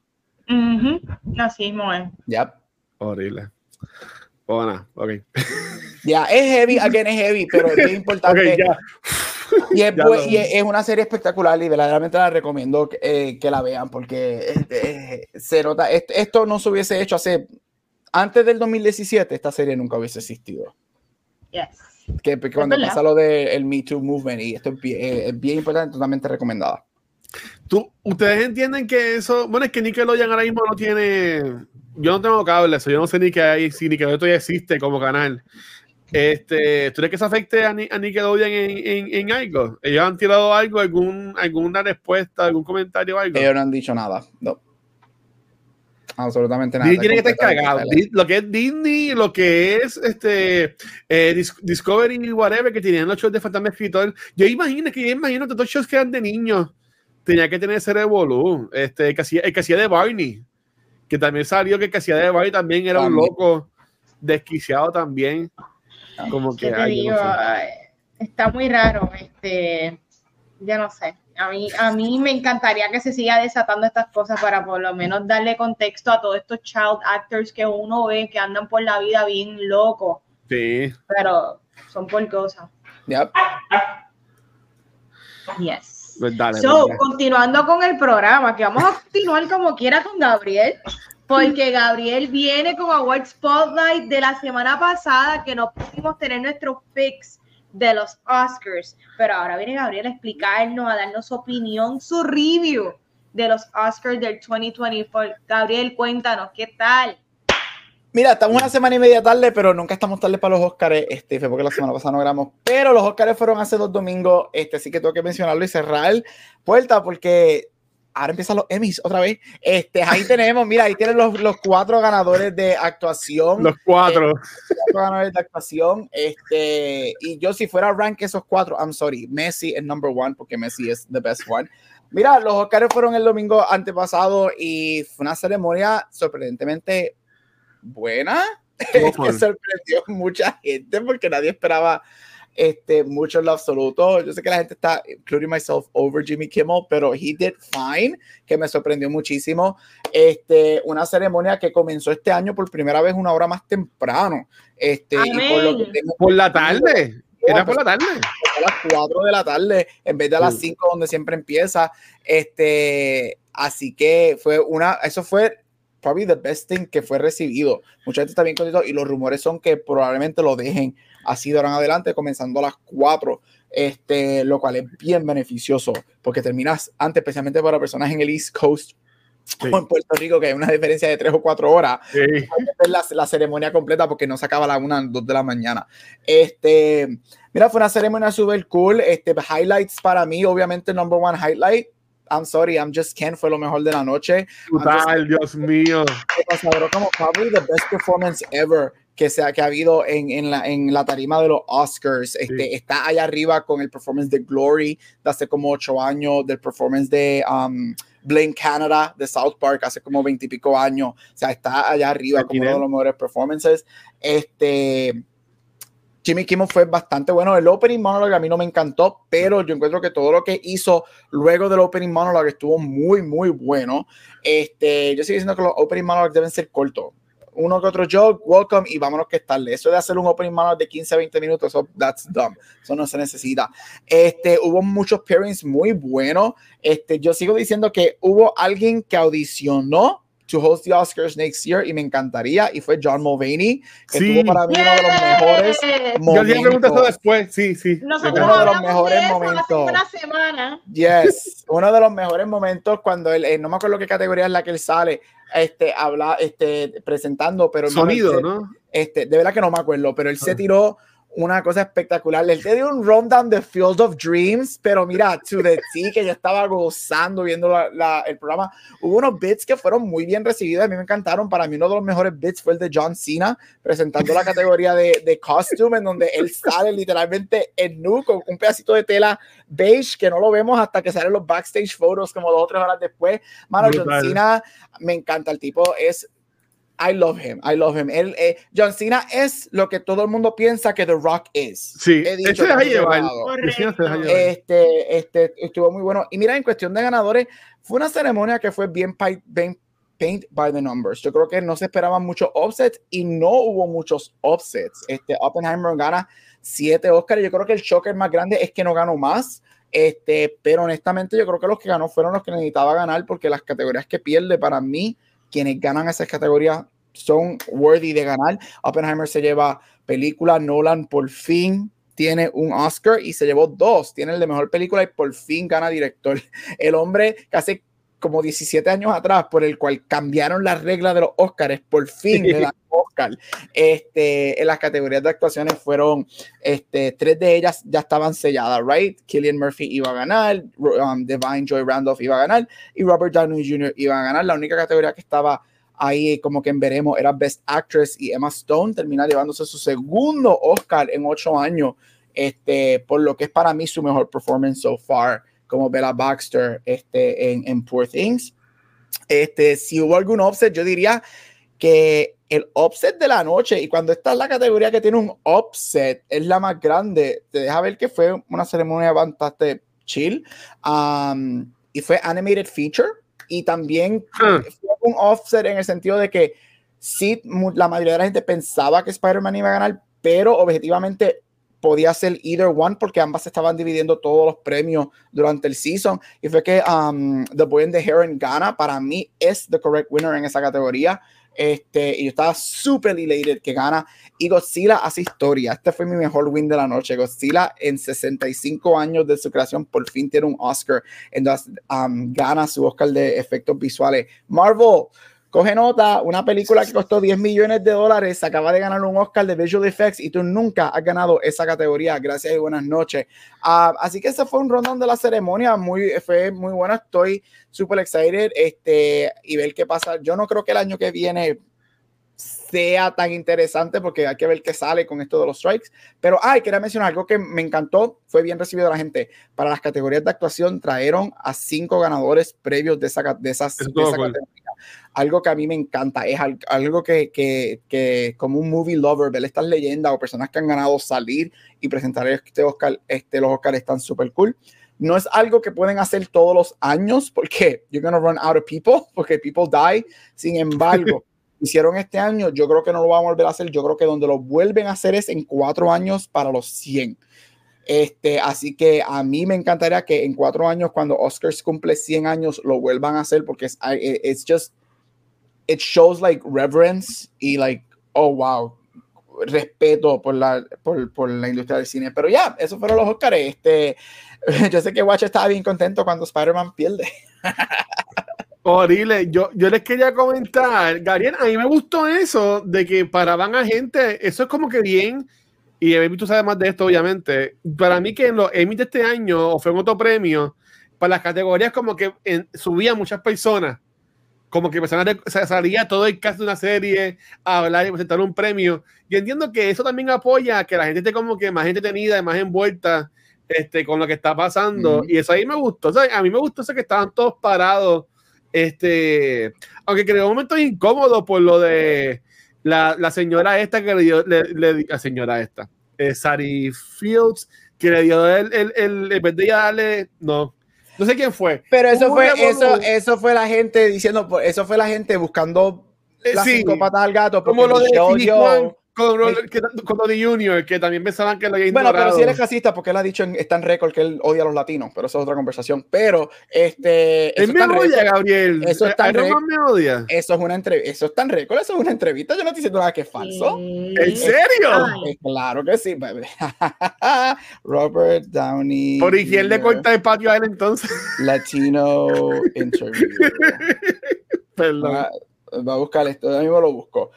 Así mismo es. Yep. Horrible. Bueno, ok. Ya, es heavy, pero es importante. Y es una serie espectacular y verdaderamente la recomiendo que la vean porque se nota, esto no se hubiese hecho antes del 2017, esta serie nunca hubiese existido. Yes. Que cuando pasa lo del Me Too Movement y esto es bien importante, totalmente recomendada. ¿Ustedes entienden que eso, bueno, es que Nickelodeon ahora mismo no tiene, yo no tengo cable, eso, yo no sé si Nickelodeon todavía existe como canal. ¿Tú crees que eso afecte a Nickelodeon en algo? ¿Ellos han tirado algo, alguna respuesta, algún comentario o algo? Ellos no han dicho nada, no. Absolutamente nada. Disney tiene que estar cagado. Lo que es Disney, lo que es Discovery y whatever, que tenían los shows de Fantasma Escritor. Yo imagino que todos los shows que eran de niños tenía que tener ese revolú. El que hacía de Barney, que también salió, que el que hacía de Barney también era un loco desquiciado también. Como que digo, no sé. Está muy raro, ya no sé. A mí me encantaría que se siga desatando estas cosas para por lo menos darle contexto a todos estos child actors que uno ve que andan por la vida bien locos. Sí. Pero son por cosas. Yep. Yes. Pues dale, continuando con el programa, que vamos a continuar como quiera con Gabriel. Porque Gabriel viene con Award Spotlight de la semana pasada que no pudimos tener nuestro fix de los Oscars. Pero ahora viene Gabriel a explicarnos, a darnos su opinión, su review de los Oscars del 2024. Gabriel, cuéntanos, ¿qué tal? Mira, estamos una semana y media tarde, pero nunca estamos tarde para los Oscars. Fue porque la semana pasada no grabamos. Pero los Oscars fueron hace 2 domingos. Así que tengo que mencionarlo y cerrar puerta porque... Ahora empiezan los Emmys otra vez. Ahí tenemos, mira, ahí tienen los 4 ganadores de actuación. Los 4. 4 ganadores de actuación. Y yo si fuera a rank esos 4, I'm sorry, Messi es number 1 porque Messi es the best one. Mira, los Oscars fueron el domingo antepasado y fue una ceremonia sorprendentemente buena. Que sorprendió a mucha gente porque nadie esperaba mucho en lo absoluto. Yo sé que la gente está, including myself, over Jimmy Kimmel, pero he did fine, que me sorprendió muchísimo. Una ceremonia que comenzó este año por primera vez 1 hora más temprano. Y por la tarde. Era por la tarde. A las 4 de la tarde, en vez de a las 5 donde siempre empieza. Así que eso fue probably the best thing que fue recibido. Mucha gente está bien contento y los rumores son que probablemente lo dejen así de ahora en adelante, comenzando a las 4, lo cual es bien beneficioso porque terminas antes, especialmente para personas en el East Coast, como en Puerto Rico, que hay una diferencia de 3 o 4 horas. Sí. La ceremonia completa porque no se acaba a la 1 o 2 de la mañana. Mira, fue una ceremonia super cool. Highlights para mí, obviamente, number one highlight. I'm sorry, I'm Just Ken fue lo mejor de la noche. Total, Dios mío. Como probably the best performance ever que ha habido en la tarima de los Oscars. Está allá arriba con el performance de Glory de hace como 8 años, del performance de Blame Canada de South Park hace como 20 y pico años. O sea, está allá arriba como uno de los mejores performances. Jimmy Kimmel fue bastante bueno. El opening monologue a mí no me encantó, pero yo encuentro que todo lo que hizo luego del opening monologue estuvo muy, muy bueno. Yo sigo diciendo que los opening monologues deben ser cortos. Uno que otro joke, welcome y vámonos que es tarde. Eso de hacer un opening monologue de 15 a 20 minutos, eso, that's dumb. Eso no se necesita. Hubo muchos pairings muy buenos. Yo sigo diciendo que hubo alguien que audicionó to host the Oscars next year y me encantaría, y fue John Mulvaney, que tuvo para mí uno de los mejores momentos. Yo le pregunto eso después, sí. Nosotros uno de los mejores momentos. Hace una semana. Yes, uno de los mejores momentos cuando él, no me acuerdo qué categoría es la que él sale, habla, presentando, pero sonido, ¿no? De verdad que no me acuerdo, pero él se tiró una cosa espectacular. Él te dio un rundown de Field of Dreams, pero mira, to the T, que yo estaba gozando viendo el programa. Hubo unos bits que fueron muy bien recibidos, a mí me encantaron. Para mí uno de los mejores bits fue el de John Cena, presentando la categoría de costume, en donde él sale literalmente en nu, con un pedacito de tela beige, que no lo vemos hasta que salen los backstage photos como 2 o 3 horas después. Mano, John Cena, me encanta, el tipo es... I love him. John Cena es lo que todo el mundo piensa que The Rock es. Sí, he dicho estuvo muy bueno. Y mira, en cuestión de ganadores, fue una ceremonia que fue bien paint by the numbers. Yo creo que no se esperaban muchos offsets y no hubo muchos offsets. Oppenheimer gana 7 Oscars. Yo creo que el shocker más grande es que no ganó más. Pero honestamente yo creo que los que ganó fueron los que necesitaba ganar, porque las categorías que pierde, para mí, quienes ganan esas categorías son worthy de ganar. Oppenheimer se lleva película, Nolan por fin tiene un Oscar y se llevó 2. Tiene el de mejor película y por fin gana director. El hombre que hace como 17 años atrás, por el cual cambiaron las reglas de los Oscars, por fin le dan Oscar. En las categorías de actuaciones fueron 3 de ellas ya estaban selladas, right? Cillian Murphy iba a ganar, Divine Joy Randolph iba a ganar y Robert Downey Jr. iba a ganar. La única categoría que estaba ahí como que en veremos era Best Actress, y Emma Stone termina llevándose su segundo Oscar en 8 años, por lo que es para mí su mejor performance so far, como Bella Baxter en Poor Things. Si hubo algún offset, yo diría que el offset de la noche, y cuando esta es la categoría que tiene un offset, es la más grande, te deja ver que fue una ceremonia bastante chill, y fue Animated Feature, y también fue un offset en el sentido de que sí, la mayoría de la gente pensaba que Spider-Man iba a ganar, pero objetivamente podía ser either one, porque ambas estaban dividiendo todos los premios durante el season, y fue que The Boy and the Heron gana. Para mí es the correct winner en esa categoría, y yo estaba super elated que gana, y Godzilla hace historia. Este fue mi mejor win de la noche. Godzilla, en 65 años de su creación, por fin tiene un Oscar, entonces gana su Oscar de efectos visuales. Marvel, coge nota, una película que costó $10 millones, acaba de ganar un Oscar de Visual Effects y tú nunca has ganado esa categoría. Gracias y buenas noches. Así que ese fue un rundown de la ceremonia, fue muy buena. Estoy super excited y ver qué pasa. Yo no creo que el año que viene sea tan interesante, porque hay que ver qué sale con esto de los strikes, pero quería mencionar algo que me encantó, fue bien recibido de la gente. Para las categorías de actuación trajeron a 5 ganadores previos de esa categoría. Algo que a mí me encanta, es algo que como un movie lover, ver estas leyendas o personas que han ganado salir y presentar Oscar, los Oscars están súper cool. No es algo que pueden hacer todos los años, porque you're gonna run out of people, porque people die. Sin embargo, hicieron este año, yo creo que no lo van a volver a hacer. Yo creo que donde lo vuelven a hacer es en 4 años para los 100. Así que a mí me encantaría que en 4 años, cuando Oscars cumple 100 años, lo vuelvan a hacer, porque it shows like reverence y like, oh wow, respeto por la industria del cine. Pero ya, esos fueron los Oscars. Yo sé que Watch estaba bien contento cuando Spider-Man pierde. Horrible. Yo les quería comentar, Gabriel, a mí me gustó eso de que paraban a gente. Eso es como que bien. Y baby, tú sabes más de esto, obviamente. Para mí que en los Emmy de este año, o fue en otro premio, para las categorías como que subían muchas personas. Como que salía todo el cast de una serie a hablar y presentar un premio. Y entiendo que eso también apoya a que la gente esté como que más entretenida y más envuelta con lo que está pasando. Y eso ahí me gustó. O sea, a mí me gustó eso que estaban todos parados. Aunque creó momentos incómodos por lo de la señora esta que le dio, la señora esta, Sari Fields, que le dio en vez de darle, no sé quién fue. Pero eso fue la gente diciendo, eso fue la gente buscando las 5 patas al gato. Como lo de con lo de Junior, que también pensaban que lo había ignorado. Bueno, pero si él es racista, porque él ha dicho está en récord que él odia a los latinos, pero eso es otra conversación. Pero él me odia, Gabriel. Eso está en récord. Me odia. Eso es una entrevista. Eso está en récord. Eso es una entrevista. Yo no estoy diciendo nada que es falso. ¿En serio? Claro que sí, baby. Robert Downey. ¿Por quién le corta el patio a él entonces? Latino interview. Perdón. Va a buscar esto. A mí me lo busco.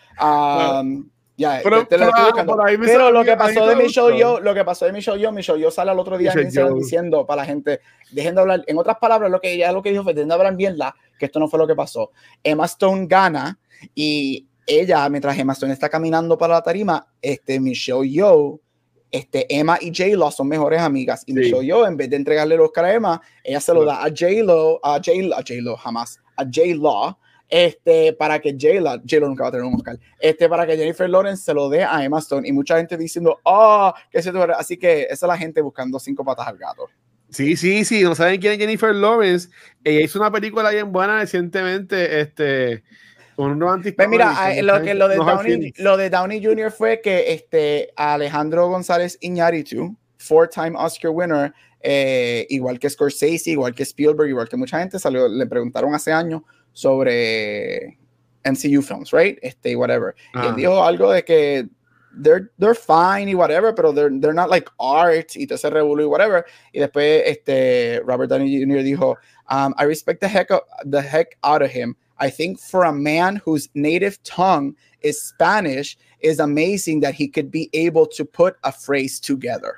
Pero lo que pasó de Michelle Yeoh sale al otro día en Instagram diciendo para la gente, dejen de hablar, en otras palabras, lo que dijo fue, dejen de hablar mierda, que esto no fue lo que pasó. Emma Stone gana y ella, mientras Emma Stone está caminando para la tarima, Michelle Yeoh, Emma y J-Lo son mejores amigas, y Michelle Yeoh, en vez de entregarle el Oscar a Emma, ella se lo da a J-Lo, a J-Lo, para que J-Lo nunca va a tener un Oscar, para que Jennifer Lawrence se lo dé a Emma Stone, y mucha gente diciendo, así que esa es la gente buscando 5 patas al gato. Sí, no saben quién es Jennifer Lawrence. Ella hizo una película bien buena recientemente, un romantic comedy. Mira, lo de Downey Jr. fue que Alejandro González Iñárritu, 4-time Oscar winner, igual que Scorsese, igual que Spielberg, igual que mucha gente le preguntaron hace años sobre MCU films, right? Whatever. Y él dijo algo de que they're fine y whatever, pero they're not like art y todo ese revuelo y whatever. Y después Robert Downey Jr. dijo, I respect the heck out of him. I think for a man whose native tongue is Spanish, is amazing that he could be able to put a phrase together.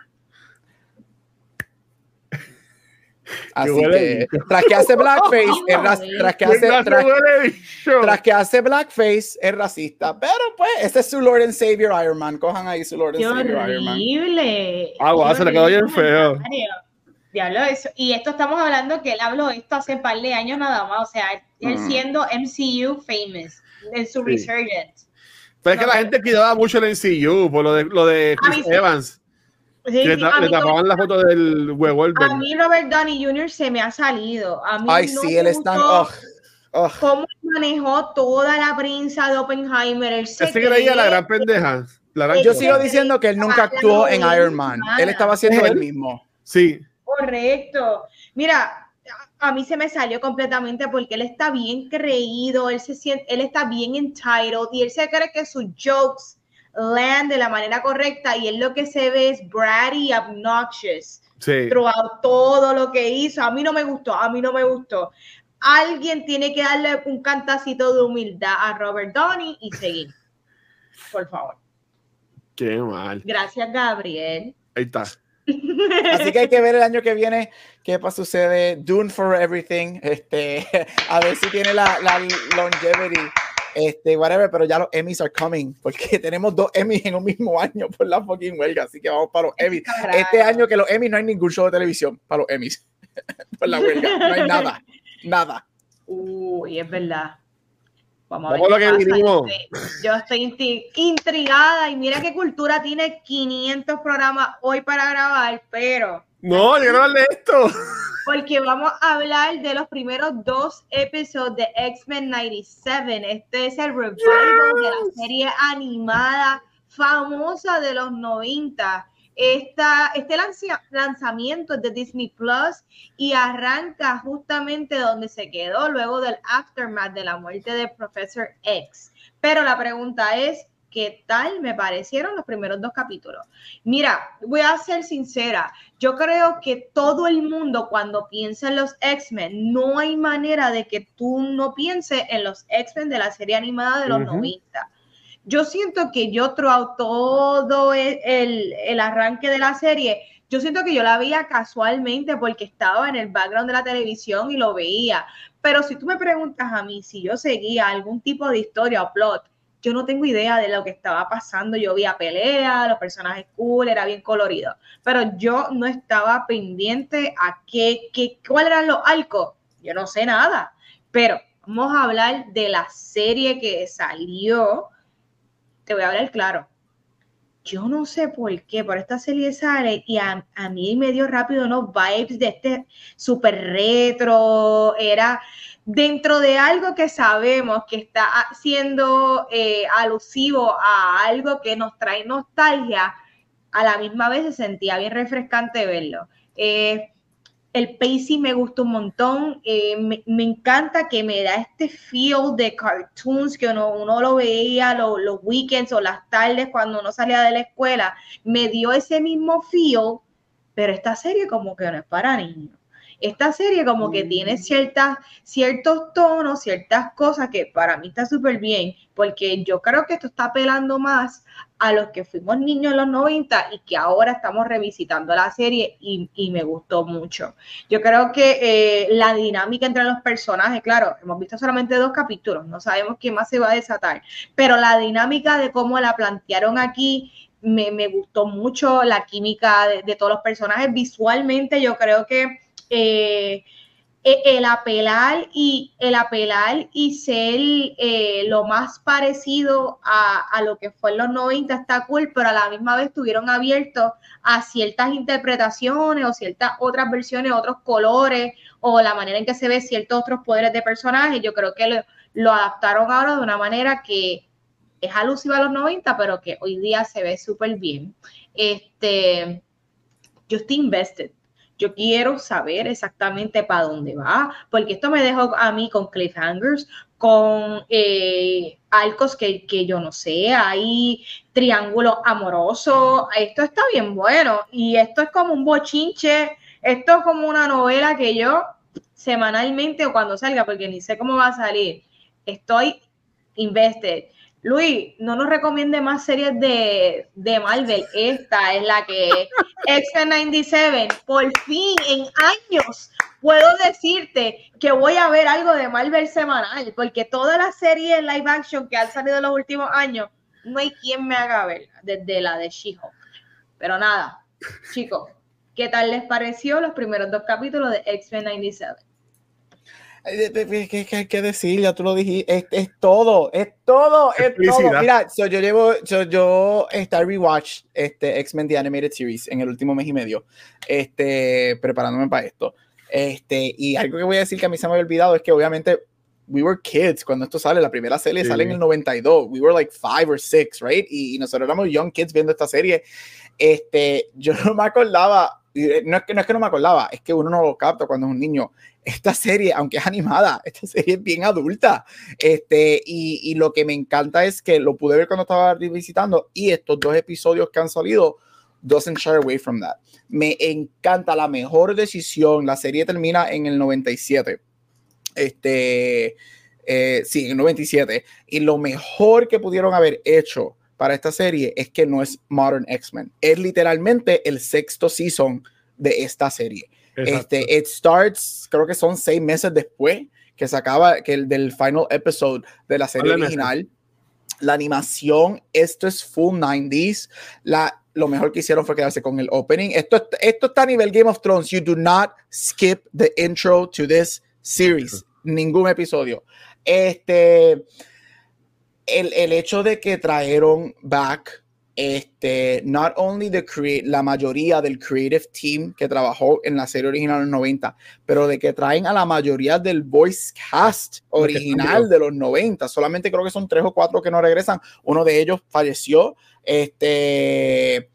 Así que tras que hace blackface es racista, pero pues ese es su Lord and Savior Iron Man. Cojan ahí su Lord and Savior Iron Man. Se le quedó bien feo. Diablo, eso. Y esto estamos hablando que él habló esto hace un par de años nada más, o sea, él siendo MCU famous en su resurgence. Pero es que la gente cuidaba mucho el MCU por lo de Chris Evans. Sí, le tapaban la foto del huevo. A mí Robert Downey Jr. se me ha salido. A mí él está... cómo manejó toda la prensa de Oppenheimer. Él se creía la gran pendeja. Yo sigo diciendo que él nunca actuó en Iron Man. Él estaba haciendo él mismo. Sí. Correcto. Mira, a mí se me salió completamente porque él está bien creído, él está bien entitled y él se cree que sus jokes land de la manera correcta y él lo que se ve es bratty, obnoxious. Throughout todo lo que hizo. A mí no me gustó. Alguien tiene que darle un cantacito de humildad a Robert Downey y seguir. Por favor. Qué mal. Gracias, Gabriel. Ahí está. Así que hay que ver el año que viene qué sucede. Dune for Everything. A ver si tiene la longevity. Whatever, pero ya los Emmys are coming, porque tenemos 2 Emmys en un mismo año por la fucking huelga, así que vamos para los Emmys. Este año que los Emmys no hay ningún show de televisión para los Emmys. Por la huelga, no hay nada. Uy, es verdad. Vamos a ver qué pasa. Yo estoy intrigada y mira qué Cultura tiene 500 programas hoy para grabar, pero... No, yo no hablé de esto. Porque vamos a hablar de los primeros 2 episodios de X-Men 97. Este es el revival de la serie animada famosa de los 90. Este lanzamiento es de Disney Plus y arranca justamente donde se quedó luego del aftermath de la muerte de Professor X. Pero la pregunta es, qué tal me parecieron los primeros 2 capítulos. Mira, voy a ser sincera, yo creo que todo el mundo cuando piensa en los X-Men, no hay manera de que tú no pienses en los X-Men de la serie animada de los 90. Yo siento que yo throughout todo el arranque de la serie, yo siento que yo la veía casualmente porque estaba en el background de la televisión y lo veía. Pero si tú me preguntas a mí si yo seguía algún tipo de historia o plot, yo no tengo idea de lo que estaba pasando. Yo veía pelea, los personajes cool, era bien colorido. Pero yo no estaba pendiente a cuáles eran los arcos. Yo no sé nada. Pero vamos a hablar de la serie que salió. Te voy a hablar claro. Yo no sé por qué, pero esta serie sale y a mí me dio rápido unos vibes de este súper retro, era dentro de algo que sabemos que está siendo alusivo a algo que nos trae nostalgia, a la misma vez se sentía bien refrescante verlo. El pacing me gustó un montón, me encanta que me da este feel de cartoons que uno lo veía los weekends o las tardes cuando uno salía de la escuela, me dio ese mismo feel, pero esta serie como que no es para niños. Esta serie como que tiene ciertos tonos, ciertas cosas que para mí está súper bien, porque yo creo que esto está apelando más a los que fuimos niños en los 90 y que ahora estamos revisitando la serie y me gustó mucho. Yo creo que la dinámica entre los personajes, claro, hemos visto solamente 2 capítulos, no sabemos quién más se va a desatar, pero la dinámica de cómo la plantearon aquí me gustó mucho, la química de todos los personajes. Visualmente yo creo que el apelar y ser lo más parecido a lo que fue en los 90 está cool, pero a la misma vez estuvieron abiertos a ciertas interpretaciones o ciertas otras versiones, otros colores o la manera en que se ve ciertos otros poderes de personajes. Yo creo que lo adaptaron ahora de una manera que es alusiva a los 90, pero que hoy día se ve súper bien. Yo estoy invested. Yo quiero saber exactamente para dónde va, porque esto me dejó a mí con cliffhangers, con arcos que yo no sé, hay triángulos amorosos, esto está bien bueno, y esto es como un bochinche, esto es como una novela que yo semanalmente o cuando salga, porque ni sé cómo va a salir, estoy invested. Luis, no nos recomiende más series de Marvel. Esta es la que es X-Men 97. Por fin, en años, puedo decirte que voy a ver algo de Marvel semanal, porque todas las series live action que han salido en los últimos años, no hay quien me haga verla, desde la de She-Hulk. Pero nada, chicos, ¿qué tal les pareció los primeros 2 capítulos de X-Men 97? ¿Qué hay que decir? Ya tú lo dijiste, es todo. Mira, yo rewatch X-Men The Animated Series en el último mes y medio, preparándome para esto. Y algo que voy a decir que a mí se me había olvidado es que obviamente we were kids cuando esto sale, la primera serie sale en el 92, we were like 5 or 6, right? Y nosotros éramos young kids viendo esta serie. Yo no me acordaba, no es que no me acordaba, es que uno no lo capta cuando es un niño. Esta serie, aunque es animada, esta serie es bien adulta. Y lo que me encanta es que lo pude ver cuando estaba revisitando y estos 2 episodios que han salido doesn't shy away from that. Me encanta, la mejor decisión. La serie termina en el 97. Sí, en el 97. Y lo mejor que pudieron haber hecho para esta serie es que no es Modern X-Men. Es literalmente el 6º season de esta serie. It starts, creo que son 6 meses después que se acaba el del final episode de la serie original. La animación, esto es full 90s. Lo mejor que hicieron fue quedarse con el opening. Esto está a nivel Game of Thrones. You do not skip the intro to this series. Ningún episodio. El hecho de que trajeron back not only la mayoría del creative team que trabajó en la serie original en los 90, pero de que traen a la mayoría del voice cast original de los 90. Solamente creo que son 3 o 4 que no regresan. Uno de ellos falleció.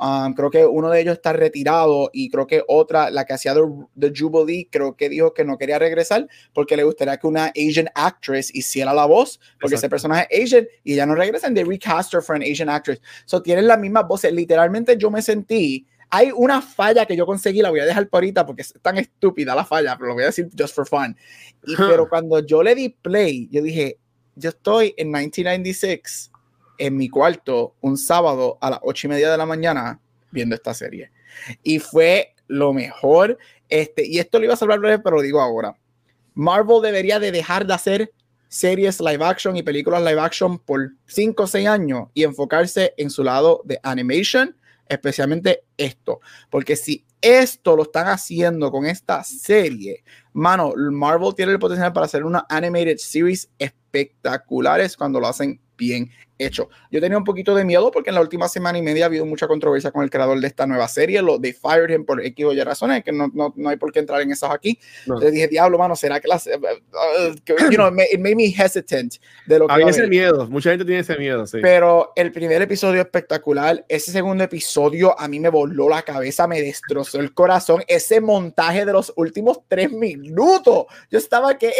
Creo que uno de ellos está retirado y creo que otra, la que hacía The Jubilee, creo que dijo que no quería regresar porque le gustaría que una Asian actress hiciera la voz, porque ese personaje es Asian y ya no regresan, de recast her for an Asian actress. So tienen las mismas voces. Literalmente yo me sentí, hay una falla que yo conseguí, la voy a dejar por ahorita porque es tan estúpida la falla, pero lo voy a decir just for fun. Pero cuando yo le di play, yo dije, yo estoy en 1996 en mi cuarto un sábado a las 8:30 de la mañana viendo esta serie. Y fue lo mejor. Y esto lo iba a salvar breve, pero lo digo ahora. Marvel debería de dejar de hacer series live action y películas live action por 5 o 6 años y enfocarse en su lado de animation, especialmente esto. Porque si esto lo están haciendo con esta serie, mano, Marvel tiene el potencial para hacer una animated series espectaculares cuando lo hacen bien hecho. Yo tenía un poquito de miedo porque en la última semana y media ha habido mucha controversia con el creador de esta nueva serie. They fired him por X o Y razones, que no hay por qué entrar en esas aquí. No. Le dije, diablo, mano, ¿será que las... you know, it made me hesitant de lo que había ese miedo, mucha gente tiene ese miedo, sí. Pero el primer episodio espectacular, ese segundo episodio a mí me voló la cabeza, me destrozó el corazón, ese montaje de los últimos 3 minutos. Yo estaba que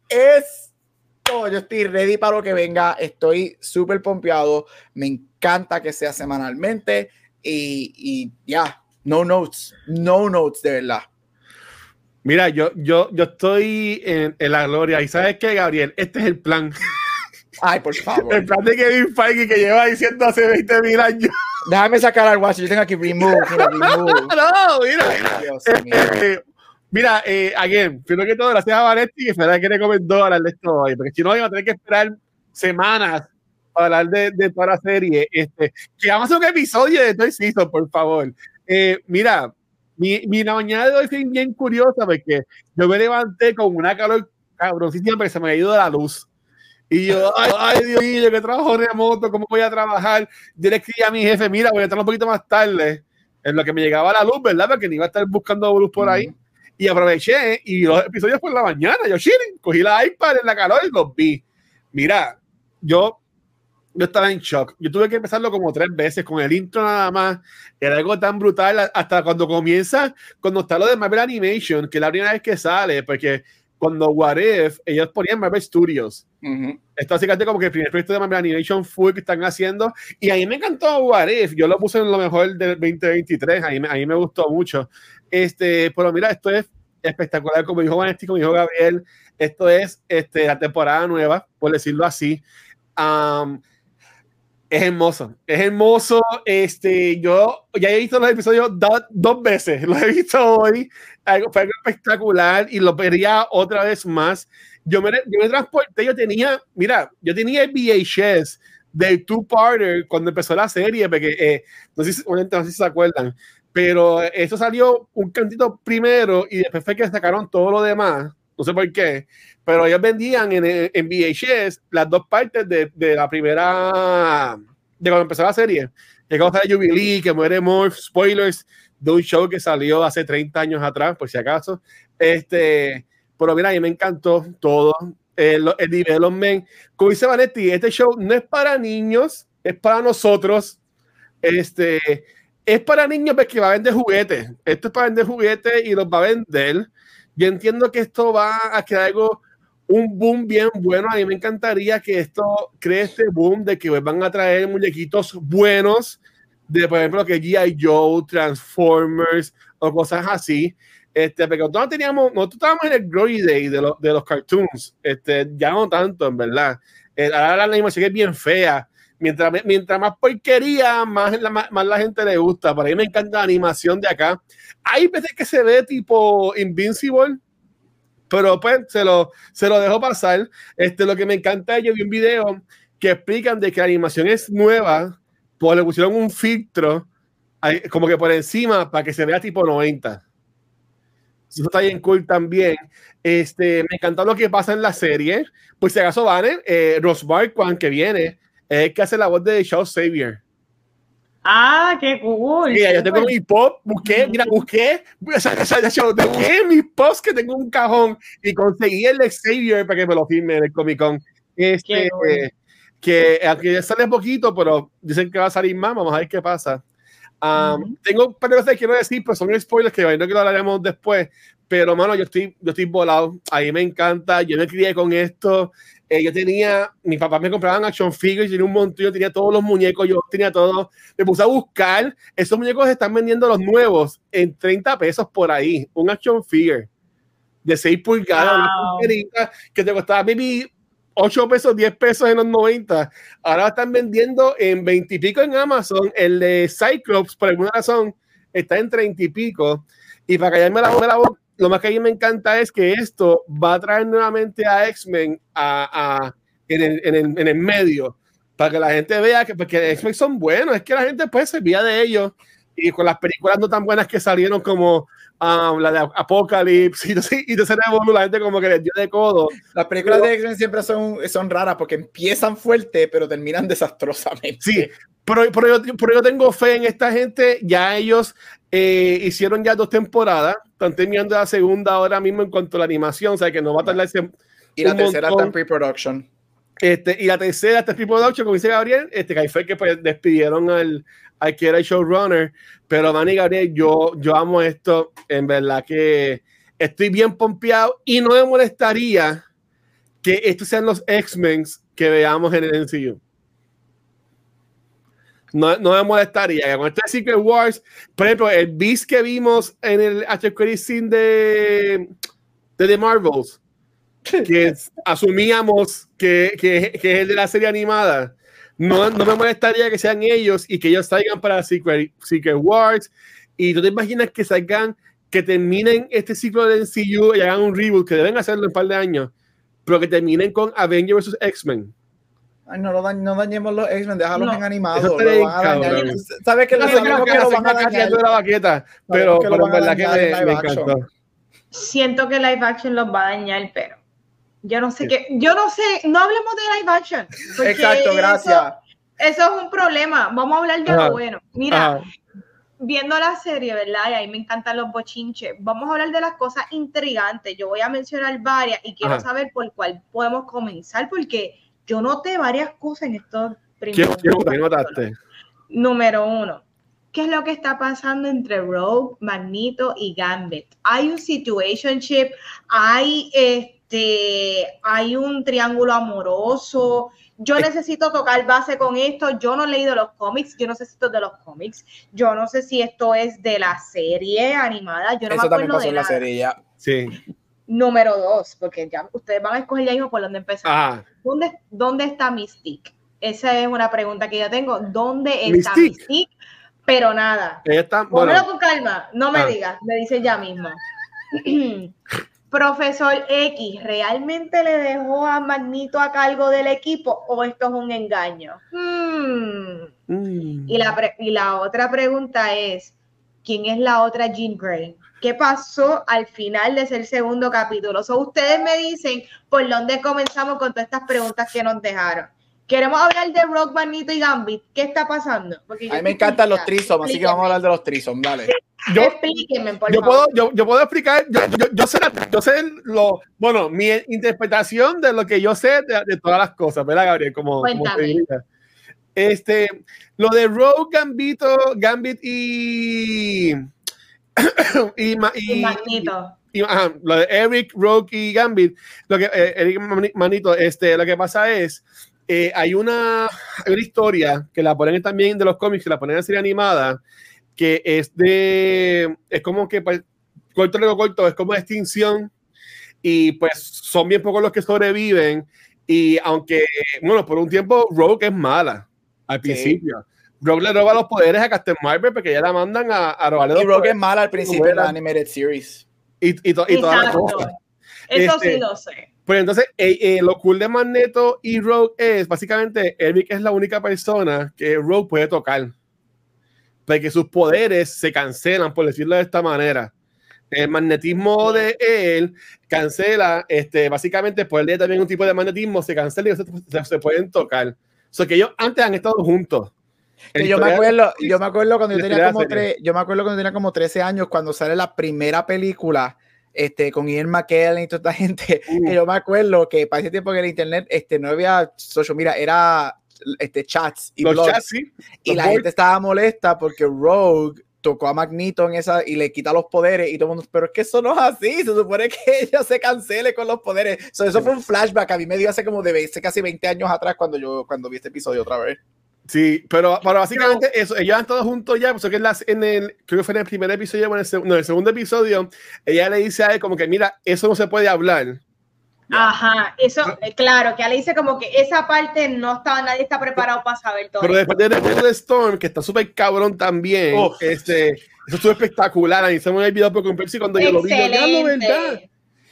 yo estoy ready para lo que venga, estoy súper pompeado, me encanta que sea semanalmente y ya, no notes, de verdad. Mira, yo estoy en la gloria y ¿sabes qué, Gabriel? Este es el plan. Ay, por favor. El plan de Kevin Feige que lleva diciendo hace 20,000 años. Déjame sacar al WhatsApp, yo tengo aquí remove. No, mira. Mira, again, primero que todo, gracias a Vanetti, que fue la que recomendó hablar de esto hoy, porque si no, iba a tener que esperar semanas para hablar de toda la serie. Que vamos a hacer un episodio de Toy Season, por favor. Mira, mi mañana de hoy fue bien curiosa, porque yo me levanté con una calor cabroncísima, porque se me ha ido la luz. Y yo, ay, Dios mío, que trabajo remoto, ¿cómo voy a trabajar? Yo le escribí a mi jefe, mira, voy a estar un poquito más tarde, en lo que me llegaba la luz, ¿verdad? Porque ni iba a estar buscando luz por ahí. Y aproveché y los episodios por la mañana, yo chilling, cogí la iPad en la calor y los vi. Mira, yo estaba en shock. Yo tuve que empezarlo como 3 veces con el intro nada más. Era algo tan brutal hasta cuando está lo de Marvel Animation, que es la primera vez que sale, porque cuando What If, ellos ponían Marvel Studios. Esto básicamente como que el primer proyecto de Marvel Animation full que están haciendo. Y a mí me encantó What If. Yo lo puse en lo mejor del 2023. A mí me gustó mucho. Pero mira, esto es espectacular, como dijo Vanetti, como dijo Gabriel. Esto es la temporada nueva, por decirlo así. Es hermoso. Yo ya he visto los episodios 2 veces. Los he visto hoy. Fue algo espectacular y lo vería otra vez más. Yo me transporté. Yo tenía el VHS del 2-parter cuando empezó la serie, porque no sé si se acuerdan, pero eso salió un cantito primero y después fue que sacaron todo lo demás. No sé por qué, pero ellos vendían en VHS las 2 partes de la primera, de cuando empezó la serie. Que cuando sale Jubilee, que muere Morph, spoilers de un show que salió hace 30 años atrás, por si acaso. Pero mira, a mí me encantó todo. El development. Como dice Vanetti, este show no es para niños, es para nosotros. Es para niños porque va a vender juguetes. Esto es para vender juguetes y los va a vender. Yo entiendo que esto va a crear un boom bien bueno. A mí me encantaría que esto cree este boom de que van a traer muñequitos buenos, de por ejemplo que G.I. Joe, Transformers o cosas así. Porque nosotros estábamos en el Glory Day de los cartoons. Ya no tanto, en verdad. Ahora la animación es bien fea. Mientras más porquería, más la gente le gusta. Por ahí me encanta la animación de acá. Hay veces que se ve tipo Invincible, pero pues se lo dejo pasar. Lo que me encanta es, yo vi un video que explican de que la animación es nueva, pues le pusieron un filtro como que por encima para que se vea tipo 90. Eso está bien cool también. Me encantó lo que pasa en la serie. Pues si acaso Ross Marquand, que viene, es el que hace la voz de Charles Xavier. Ah, qué cool. Mira, yo tengo mi pop, busqué mis pops que tengo un cajón y conseguí el de Xavier para que me lo firme en el Comic Con. Que aunque ya sale poquito, pero dicen que va a salir más, vamos a ver qué pasa. Tengo un par de cosas que quiero decir, pero son spoilers que no que lo hablaremos después. Pero, mano, yo estoy volado. A mí me encanta. Yo me crié con esto. Mis papás me compraban action figures, yo tenía un montón, yo tenía todos los muñecos, yo tenía todo. Me puse a buscar. Esos muñecos están vendiendo los nuevos en 30 pesos por ahí. Un action figure de 6 pulgadas, una pulguerita que te costaba maybe 8 pesos, 10 pesos en los 90. Ahora están vendiendo en 20 y pico en Amazon. El de Cyclops, por alguna razón, está en 30 y pico. Y para callarme la voz, lo más que a mí me encanta es que esto va a traer nuevamente a X-Men en el medio, para que la gente vea que porque X-Men son buenos, es que la gente pues se olvida de ellos, y con las películas no tan buenas que salieron como la de Apocalypse y de Cerebro, la gente como que les dio de codo. Las películas de X-Men siempre son raras porque empiezan fuerte pero terminan desastrosamente. Sí, pero yo tengo fe en esta gente. Ya ellos hicieron ya 2 temporadas, están terminando la segunda ahora mismo en cuanto a la animación, o sea que no va a tardar y la tercera está en pre-production. Y la tercera está en pre-production, como dice Gabriel, que fue que pues, despidieron al que era el showrunner. Pero Manny, Gabriel, yo amo esto, en verdad que estoy bien pompeado y no me molestaría que estos sean los X-Men que veamos en el MCU. No me molestaría. Con este Secret Wars, por ejemplo, el Beast que vimos en el after credit scene de The Marvels, que asumíamos que es el de la serie animada, no me molestaría que sean ellos y que ellos salgan para Secret Wars. Y tú te imaginas que salgan, que terminen este ciclo de MCU y hagan un reboot, que deben hacerlo en un par de años, pero que terminen con Avengers vs. X-Men. Ay, no dañemos los X-Men, déjalos en animados. ¿Sabes que lo van a dañar? La baqueta, pero en verdad que me encantó. Siento que live action los va a dañar, pero yo no sé, no hablemos de live action. Exacto, gracias. Eso es un problema. Vamos a hablar de lo bueno. Mira, viendo la serie, ¿verdad? Y ahí me encantan los bochinches. Vamos a hablar de las cosas intrigantes. Yo voy a mencionar varias y quiero saber por cuál podemos comenzar, porque yo noté varias cosas en estos primeros. ¿Qué notaste? Número 1. ¿Qué es lo que está pasando entre Rogue, Magneto y Gambit? Hay un situationship, hay un triángulo amoroso. Yo necesito tocar base con esto. Yo no he leído los cómics, yo no sé si esto es de los cómics, yo no sé si esto es de la serie animada. Yo no Eso me acuerdo también pasó de en la nada. serie ya. Sí. Número 2, porque ya ustedes van a escoger ya mismo por dónde empezar. ¿Dónde está Mystique? Esa es una pregunta que yo tengo. ¿Dónde está Mystique? Pero nada. Póngalo con calma. No me digas. Me dice ya mismo. Profesor X, ¿realmente le dejó a Magneto a cargo del equipo o esto es un engaño? Y la otra pregunta es, ¿quién es la otra Jean Grey? ¿Qué pasó al final de ese segundo capítulo? Ustedes me dicen por dónde comenzamos con todas estas preguntas que nos dejaron. Queremos hablar de Rogue, Magneto y Gambit. ¿Qué está pasando? Porque a mí me encantan los trisoms, así que vamos a hablar de los trisoms, dale. Explíquenme, por favor. Yo puedo explicar, yo sé mi interpretación de lo que yo sé de todas las cosas, ¿verdad, Gabriel? Cuéntame. Lo de Rogue, Gambit y Magneto. Lo de Eric, Rogue y Gambit, Eric Magneto, lo que pasa es hay una historia que la ponen también de los cómics, que la ponen en serie animada, que es como que corto, es como extinción, y pues son bien pocos los que sobreviven, y aunque, por un tiempo Rogue es mala al principio. Rogue le roba los poderes a Captain Marvel porque ya la mandan a robarle los poderes. Y Rogue es mala al principio en la animated series. Y todas las cosas. Eso sí lo sé. Pues entonces, lo cool de Magneto y Rogue es, básicamente, Eric es la única persona que Rogue puede tocar. Porque sus poderes se cancelan, por decirlo de esta manera. El magnetismo de él cancela, básicamente, por él también un tipo de magnetismo, se cancela y se pueden tocar. O sea, que ellos antes han estado juntos. Yo me acuerdo cuando yo tenía como 13 años, cuando sale la primera película con Ian McKellen y toda esta gente, que yo me acuerdo que para ese tiempo que en el internet no había social media, era chats y los blogs. chats, sí. Y la gente estaba molesta porque Rogue tocó a Magneto en esa y le quita los poderes y todo el mundo, pero es que eso no es así, se supone que ella se cancele con los poderes. Eso fue un flashback, a mí me dio hace como casi 20 años atrás cuando vi este episodio otra vez. Sí, pero básicamente eso, ellos han todos juntos ya, pues que creo que fue en el primer episodio, en el segundo episodio, ella le dice a él como que mira, eso no se puede hablar. Ajá, eso, claro, que le dice como que esa parte nadie está preparado para saber todo. Pero después de Storm, que está súper cabrón también, eso estuvo espectacular, a mí se me olvidó por completo cuando yo lo vi, ¿verdad?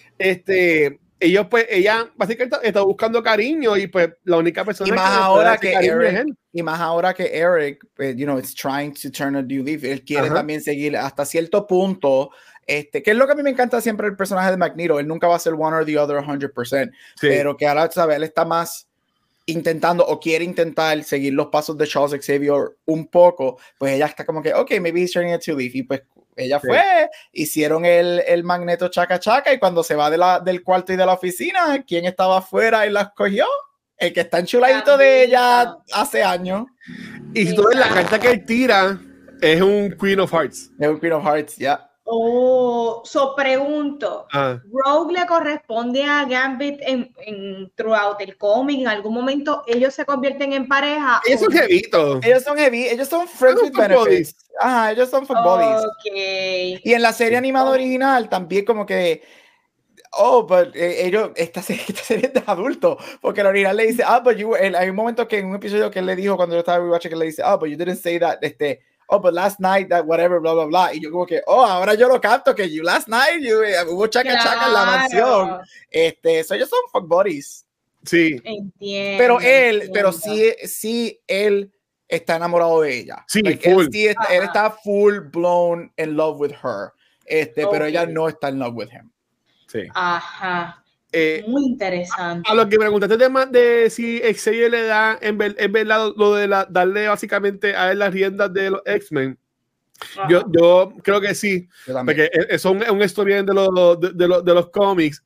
Ella básicamente está buscando cariño y pues la única persona y más ahora que Eric, es él. Y más ahora que Eric, it's trying to turn a new leaf, él quiere también seguir hasta cierto punto. Que es lo que a mí me encanta siempre el personaje de Magneto, él nunca va a ser one or the other 100%, pero que ahora, ¿sabes? Él está más intentando o quiere intentar seguir los pasos de Charles Xavier un poco, pues ella está como que, maybe he's turning a two leaf, y pues ella fue, hicieron el Magneto chaca chaca, y cuando se va del cuarto y de la oficina, ¿quién estaba afuera y la escogió? El que está enchuladito de ella hace años. Y si tú ves la carta que él tira, es un Queen of Hearts. Es un Queen of Hearts, ya. Pregunto, ¿Rogue le corresponde a Gambit en throughout el cómic? ¿En algún momento ellos se convierten en pareja? Ellos son jevitos. Ellos son friends with benefits. Ajá, ellos son fuck buddies. Y en la serie animada original también como que pero ellos, esta serie es de adultos, porque la original le dice, hay un momento que en un episodio que él le dijo cuando yo estaba rewatching, que le dice, but you didn't say that, but last night that whatever, bla, bla, bla. Y yo como que, ahora yo lo capto, que last night hubo chaca chaca en la mansión. Ellos son fuck buddies. Sí. Entiendo. Pero sí, él está enamorado de ella. Sí, él está full blown in love with her. Pero ella no está in love with him. Sí. Ajá. Muy interesante. A lo que me preguntaste de si Xavier le da en verdad lo de darle básicamente a él las riendas de los X-Men. Yo creo que sí, porque eso es un storyline de los cómics.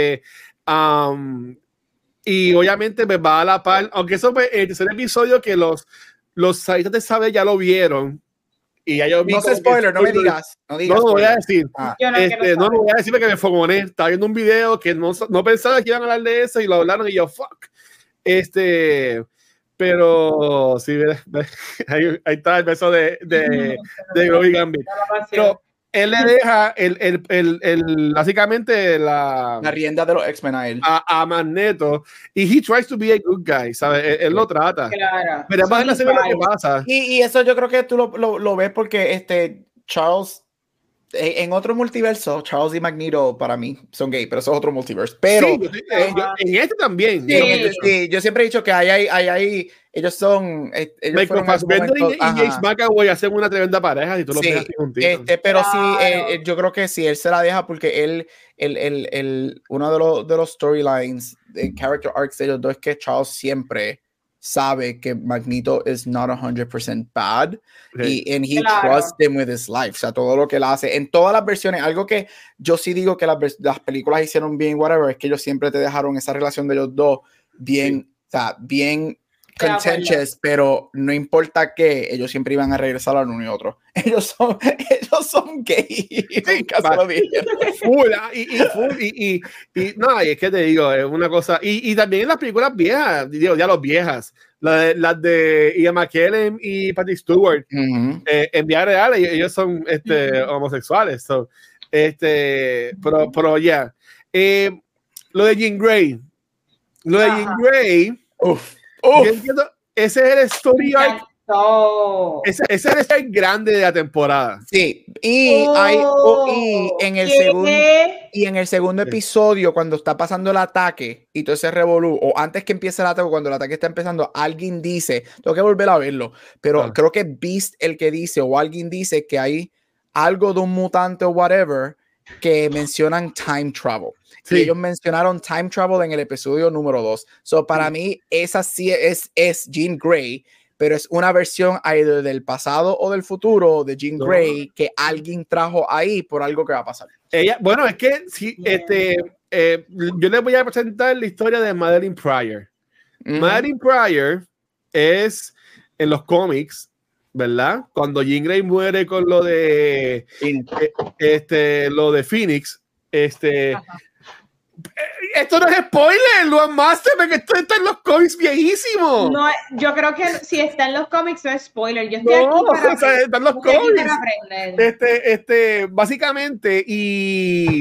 Y obviamente me va a la par, aunque eso fue el tercer episodio que los sabitas de saber ya lo vieron. Y ya yo vi no sé spoiler, no me digas. No lo voy a decir. No lo voy a decir porque me fogoné. Estaba viendo un video que no pensaba que iban a hablar de eso y lo hablaron y yo, fuck. Pero sí, ahí está el beso de Robbie Gambit. Pero él le deja básicamente la rienda de los X-Men a él. A Magneto, y he tries to be a good guy, ¿sabes? Él lo trata. Claro. Pero además él hace lo que pasa. Y eso yo creo que tú lo ves porque Charles, en otro multiverso, Charles y Magneto para mí son gay, pero eso es otro multiverso. Pero en este también. Sí, yo siempre he dicho que ellos son. Michael Fassbender y James McAvoy hacen una tremenda pareja y tú lo ves así juntitos. Pero sí, yo creo que sí, él se la deja porque uno de los storylines, de character arcs de ellos dos es que Charles siempre sabe que Magneto is not 100% bad and he trusts him with his life, o sea, todo lo que él hace en todas las versiones. Algo que yo sí digo que las películas hicieron bien, whatever, es que ellos siempre te dejaron esa relación de los dos bien, o sea, bien contentious, pero no importa que ellos siempre iban a regresar a uno y otro. Ellos son gay. Y no, y es que te digo, es una cosa. Y también en las películas viejas, digo, ya los viejas, las de Ian McKellen y Patrick Stewart, en vida real, ellos son homosexuales. So, pero ya. Lo de Jean Grey. Yo entiendo, ese es el story arc. Ese es el grande de la temporada. Sí, y en el segundo episodio, cuando está pasando el ataque y todo ese revolú, o antes que empiece el ataque, cuando el ataque está empezando, alguien dice, tengo que volver a verlo, pero creo que Beast el que dice, o alguien dice que hay algo de un mutante o whatever, que mencionan time travel. Sí. Y ellos mencionaron time travel en el episodio número 2. So, para mí, esa sí es Jean Grey, pero es una versión either del pasado o del futuro de Jean Grey que alguien trajo ahí por algo que va a pasar. Bueno, es que sí, yo les voy a presentar la historia de Madeline Pryor. Madeline Pryor es en los cómics, ¿verdad? Cuando Jean Grey muere con lo de lo de Phoenix, esto no es spoiler, Luan Master, porque esto está en los cómics viejísimos. No, yo creo que si está en los cómics no es spoiler. Yo estoy aquí para está en los cómics. aprender. Básicamente, y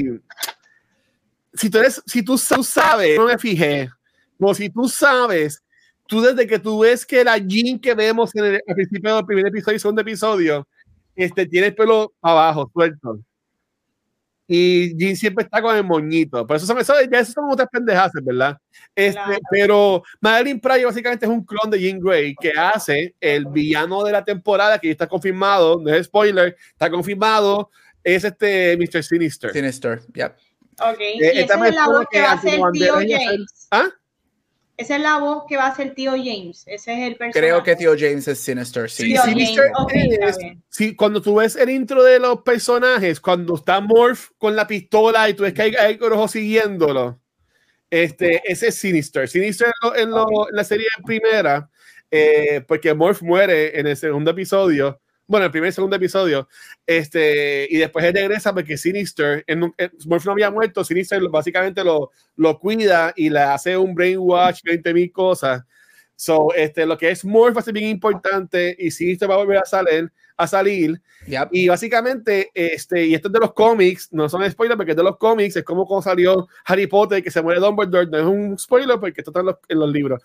si tú sabes, no me fijé, como si tú sabes, tú desde que tú ves que la Jean que vemos al principio del primer episodio y segundo episodio, tiene el pelo abajo, suelto. Y Jean siempre está con el moñito. Por eso son otras pendejas, ¿verdad? Claro. Pero Madeline Pryor básicamente es un clon de Jean Grey que hace el villano de la temporada, que ya está confirmado, no es spoiler, está confirmado, es Mr. Sinister. Sinister, yep. Ok, y esa es la voz que va a ser tío James. ¿Ah? Esa es la voz que va a ser tío James. Ese es el personaje. Creo que tío James es Sinister. Sí, tío Sinister James. Sí, cuando tú ves el intro de los personajes, cuando está Morph con la pistola y tú ves que hay ojos siguiéndolo, ese es Sinister. Sinister en la serie primera, porque Morph muere en el segundo episodio. Bueno, el primer y segundo episodio, y después él regresa porque Sinister, Morph no había muerto, Sinister básicamente lo cuida y le hace un brainwash, 20,000 cosas. So, lo que es Morph va a ser bien importante y Sinister va a volver a salir. Yep. Y básicamente, y esto es de los cómics, no son spoilers porque es de los cómics, es como cuando salió Harry Potter, que se muere Dumbledore, no es un spoiler porque esto está en los libros.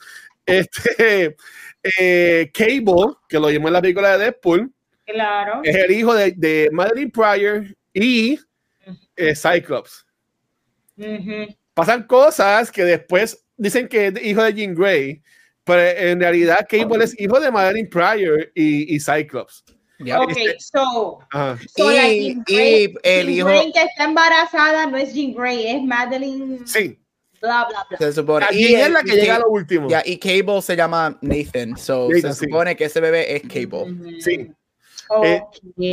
Cable, que lo llamó en la película de Deadpool, claro, es el hijo de Madeline Pryor y Cyclops. Pasan cosas que después dicen que es hijo de Jean Grey, pero en realidad Cable es hijo de Madeline Pryor y Cyclops. Yep. Ok, so y el hijo Grey que está embarazada no es Jean Grey, es Madeline. Sí. Bla, bla, bla. Se supone. Y es la que llega a lo último. Y Cable se llama Nathan, so Nathan, se supone que ese bebé es Cable. Sí. Okay.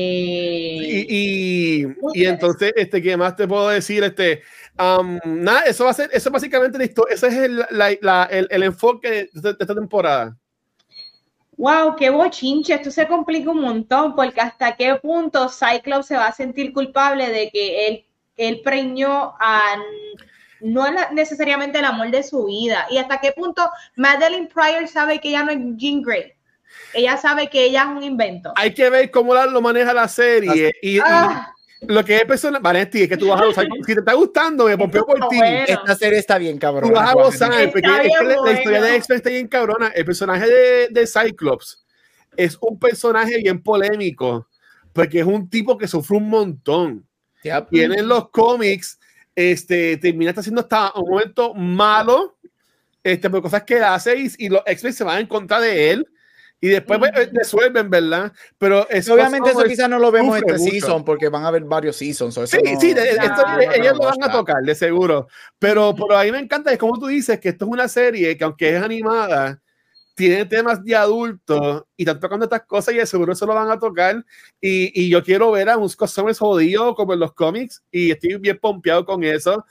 Y entonces, ¿qué más te puedo decir? Nada, eso básicamente listo. Ese es el enfoque de esta temporada. Wow, qué bochinche, esto se complica un montón, porque hasta qué punto Cyclops se va a sentir culpable de que él preñó a no necesariamente el amor de su vida, y hasta qué punto Madeline Pryor sabe que ella no es Jean Grey. Ella sabe que ella es un invento. Hay que ver cómo lo maneja la serie. Y lo que es personal, Vanetti, es que tú vas a gozar. Si te está gustando, me pompeo por ti. Bueno. Esta serie está bien cabrona. Tú vas a gozar, porque la historia de X-Men está bien cabrona. El personaje de Cyclops es un personaje bien polémico, porque es un tipo que sufre un montón. Yep. Y en los cómics, termina haciendo hasta un momento malo, por cosas que hace, y los X-Men se van en contra de él. Y después resuelven, ¿verdad? Pero obviamente eso quizás no lo vemos este mucho. season porque van a haber varios seasons. So ellos lo van a tocar, de seguro. Pero a mí me encanta, es como tú dices, que esto es una serie que aunque es animada, tiene temas de adultos y están tocando estas cosas y de seguro se lo van a tocar. Y yo quiero ver a unos costones jodidos como en los cómics y estoy bien pompeado con eso.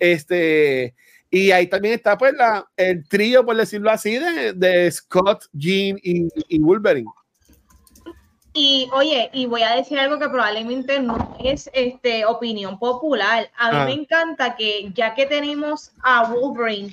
Y ahí también está pues el trío, por decirlo así, de Scott, Jean y Wolverine. Y oye, y voy a decir algo que probablemente no es opinión popular. A mí me encanta que ya que tenemos a Wolverine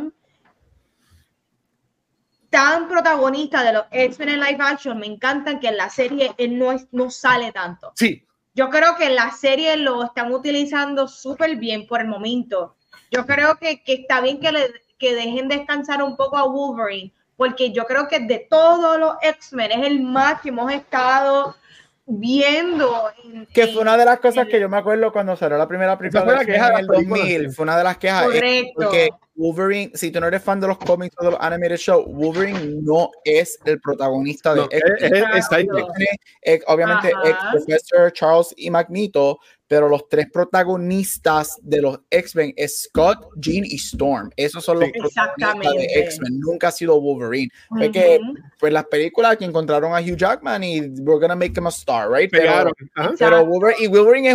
tan protagonista de los X-Men en live action, me encanta que en la serie él no sale tanto. Sí. Yo creo que en la serie lo están utilizando súper bien por el momento. Yo creo que está bien que dejen descansar un poco a Wolverine, porque yo creo que de todos los X-Men es el más que hemos estado viendo. Que fue una de las cosas que yo me acuerdo cuando salió la primera película en el 2000. Fue una de las quejas. Correcto. Porque Wolverine, si tú no eres fan de los cómics o de los animated shows, Wolverine no es el protagonista de X-Men. Obviamente, Professor Charles y Magneto, pero los tres protagonistas de los X-Men es Scott, Jean y Storm. Esos son los protagonistas de X-Men. Nunca ha sido Wolverine. Fue que pues las películas que encontraron a Hugh Jackman y we're gonna make him a star, right? Pero Wolverine es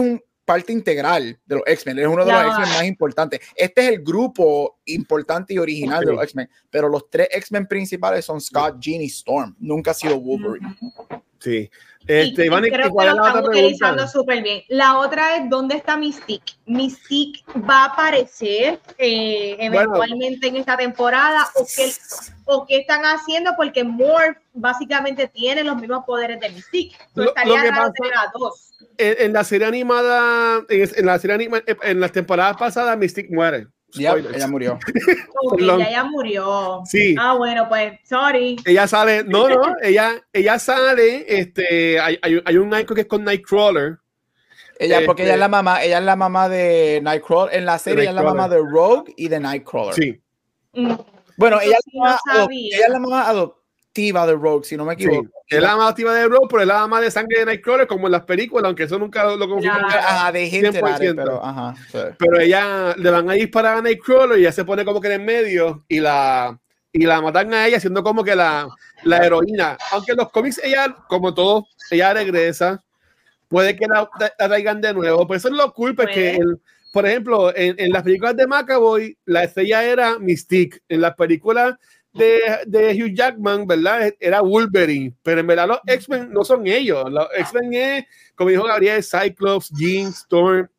parte integral de los X-Men, es uno de los X-Men más importantes. Este es el grupo importante y original de los X-Men, pero los 3 X-Men principales son Scott, Jean y Storm. Nunca ha sido Wolverine. Sí. Y creo que lo están utilizando súper bien. La otra es, ¿dónde está Mystique? Mystique va a aparecer eventualmente en esta temporada, o qué están haciendo, porque Morph básicamente tiene los mismos poderes de Mystique. Estaría raro tener a 2. En la serie animada, en las temporadas pasadas, Mystique muere. Ella murió. Ella murió. Sí. Bueno, pues, sorry. Ella sale, ella sale, hay un icon que es con Nightcrawler. Porque ella es la mamá de Nightcrawler. En la serie ella es la mamá de Rogue y de Nightcrawler. Sí. Bueno, ella es la mamá adoptiva de Rogue, si no me equivoco. Sí. Es la mamá adoptiva de Rogue, pero es la mamá de sangre de Nightcrawler, como en las películas, aunque eso nunca lo confirman. De gente, pero ella le van a disparar a Nightcrawler y ella se pone como que en el medio y la matan a ella, siendo como que la heroína. Aunque en los cómics ella, como todo, ella regresa. Puede que la traigan de nuevo. Por eso es lo cool, porque por ejemplo, en las películas de McAvoy, la estrella era Mystique. En las películas de Hugh Jackman, ¿verdad? Era Wolverine, pero en verdad los X-Men no son ellos. Los X-Men es, como dijo Gabriel, Cyclops, Jean, Storm.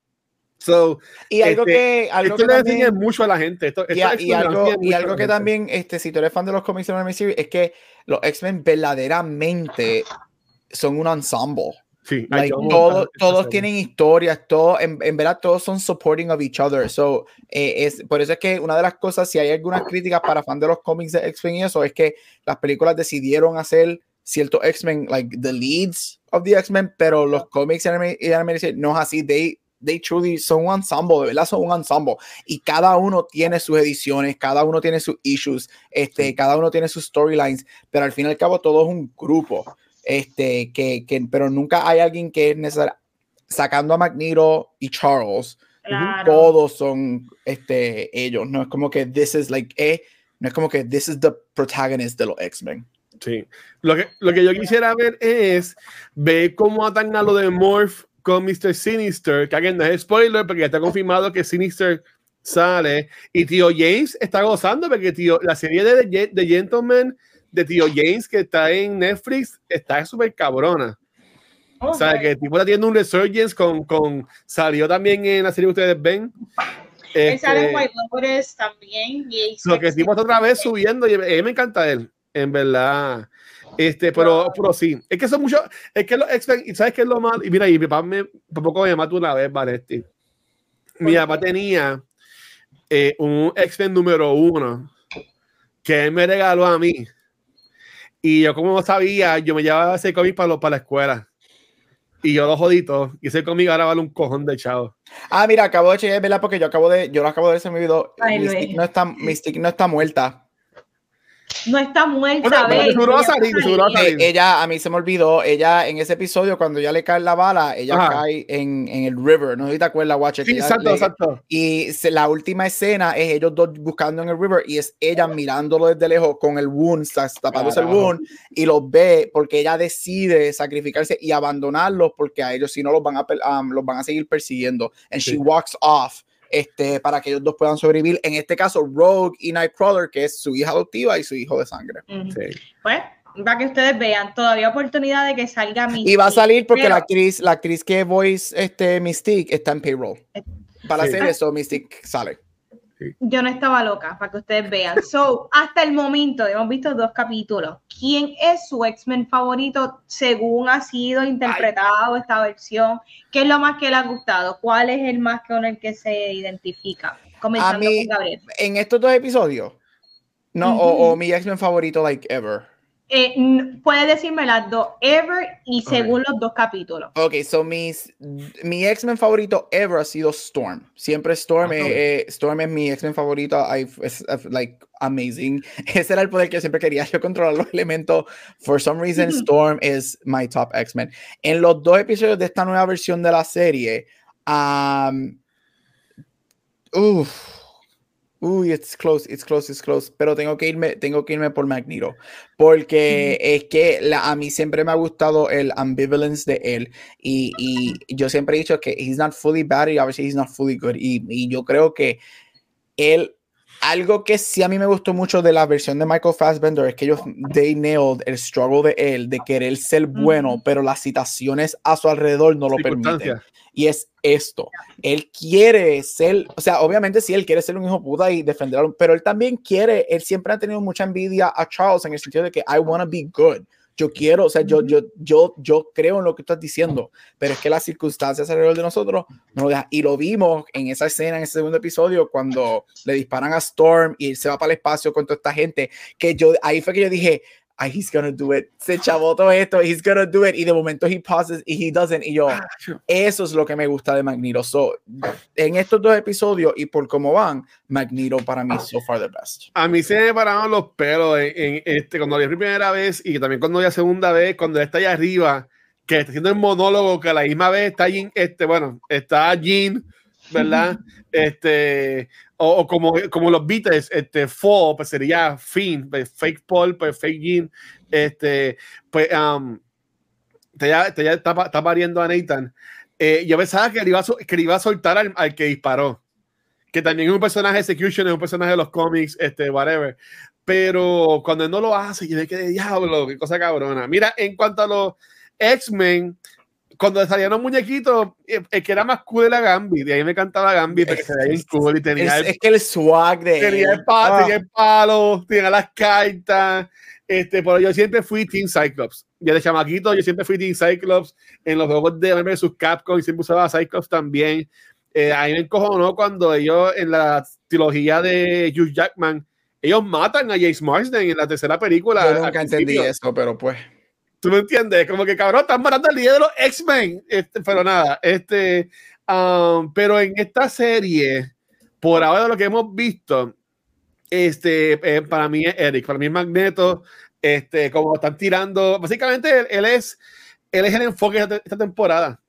Y algo que le enseña mucho a la gente. Y algo que también, si tú eres fan de los cómics de la serie, es que los X-Men verdaderamente son un ensemble. Sí, todos tienen historias, en verdad todos son supporting of each other. Por eso es que una de las cosas, si hay algunas críticas para fans de los cómics de X-Men y eso, es que las películas decidieron hacer ciertos X-Men, like the leads of the X-Men, pero los cómics no es así. They truly son un ensemble, de verdad son un ensemble. Y cada uno tiene sus ediciones, cada uno tiene sus issues, cada uno tiene sus storylines, pero al fin y al cabo todo es un grupo. Pero nunca hay alguien que es necesario, sacando a Magneto y Charles, todos son ellos, no es como que this is the protagonist de los X-Men. Sí, lo que yo quisiera ver es ver cómo atacan a lo de Morph con Mr. Sinister, que alguien no es spoiler porque ya está confirmado que Sinister sale y Tío James está gozando porque la serie de Gentleman de Tío James que está en Netflix está súper cabrona. O sea, que el tipo está teniendo un resurgence salió también en la serie que ustedes ven. Sale en White Lotus también. Lo que el tipo está otra vez subiendo y a mí me encanta él, en verdad. Pero sí, es que son muchos, es que los X-Men, y sabes qué es lo malo, y mira, y mi papá por poco me mató una vez, Valesti. Mi papá tenía un X-Men número 1 que él me regaló a mí. Y yo, como no sabía, yo me llevaba ese cómic para la escuela. Y yo lo jodí todo. Y ese cómic ahora vale un cojón de chavo. Mira, acabo de chequear, ¿verdad? Porque yo lo acabo de ver en mi video. Mystique no está muerta. No está muerta, seguro va a salir. Ella, a mí se me olvidó, ella en ese episodio, cuando ya le cae la bala, ella cae en el river. No sé si te acuerdas, Watcher. Sí, exacto. Y la última escena es ellos dos buscando en el river y es ella mirándolo desde lejos con el wound, tapándose el wound, y los ve porque ella decide sacrificarse y abandonarlos porque a ellos si no los van a seguir persiguiendo. And she walks off. Para que ellos dos puedan sobrevivir. En este caso, Rogue y Nightcrawler, que es su hija adoptiva y su hijo de sangre. Sí. Pues, para que ustedes vean, todavía oportunidad de que salga Mystique. Y va a salir porque la actriz que voice Mystique está en payroll. Para hacer eso, Mystique sale. Yo no estaba loca, para que ustedes vean. Hasta el momento hemos visto 2 capítulos. ¿Quién es su X-Men favorito según ha sido interpretado esta versión? ¿Qué es lo más que le ha gustado? ¿Cuál es el más con el que se identifica? Comenzando con Gabriel. En estos 2 episodios, o mi X-Men favorito, like ever. Puedes decirme las 2 ever y según los 2 capítulos. Ok, mi X-Men favorito ever ha sido Storm. Siempre Storm, Storm es mi X-Men favorito. Es like amazing. Ese era el poder que yo siempre quería, yo controlar los elementos. For some reason, Storm is my top X-Men. En los 2 episodios de esta nueva versión de la serie, Uy, it's close. Pero tengo que irme por Magneto. Porque es que a mí siempre me ha gustado el ambivalence de él. Y yo siempre he dicho que he's not fully bad y obviously he's not fully good. Y yo creo que él, algo que sí a mí me gustó mucho de la versión de Michael Fassbender es que ellos, they nailed el struggle de él, de querer ser bueno, pero las situaciones a su alrededor no lo permiten. Y es esto, él quiere ser, o sea, obviamente sí, él quiere ser un hijo puta y defenderlo, pero él también quiere, él siempre ha tenido mucha envidia a Charles en el sentido de que I want to be good. Yo quiero, o sea, yo creo en lo que estás diciendo, pero es que las circunstancias alrededor de nosotros no lo dejan. Y lo vimos en esa escena, en ese segundo episodio, cuando le disparan a Storm y él se va para el espacio con toda esta gente, que ahí fue que yo dije, he's gonna do it, se chavó todo esto, he's gonna do it, y de momento he pauses y he doesn't, y yo, eso es lo que me gusta de Magneto. So, en estos 2 episodios y por cómo van, Magneto para mí so far the best. A mí se me pararon los pelos cuando vi la primera vez y también cuando vi la segunda vez, cuando él está allá arriba, que está haciendo el monólogo, que a la misma vez está Jean, está Jean, ¿verdad? O como los Beatles, Fall, pues sería Finn, pues fake Paul, pues fake Jean, pues ya está pariendo a Nathan. Yo pensaba que le iba a soltar al que disparó, que también es un personaje de Execution, es un personaje de los cómics, whatever, pero cuando él no lo hace, yo me quedé, diablo, qué cosa cabrona. Mira, en cuanto a los X-Men, cuando salían los muñequitos, el que era más cool era Gambit, de ahí me cantaba Gambit, porque se veía bien cool y tenía es que el swag de tenía el palo, tenía las cartas, pero yo siempre fui Team Cyclops. Ya de chamaquito, yo siempre fui Team Cyclops en los juegos de vs. Capcom y siempre usaba Cyclops también. A mí me encojonó cuando ellos en la trilogía de Hugh Jackman, ellos matan a James Marsden en la tercera película. Yo nunca entendí eso, pero pues ¿tú me entiendes? Como que cabrón, están matando al líder de los X-Men. Pero nada, pero en esta serie, por ahora lo que hemos visto, para mí es Eric, para mí es Magneto, como están tirando, básicamente él es el enfoque de esta temporada.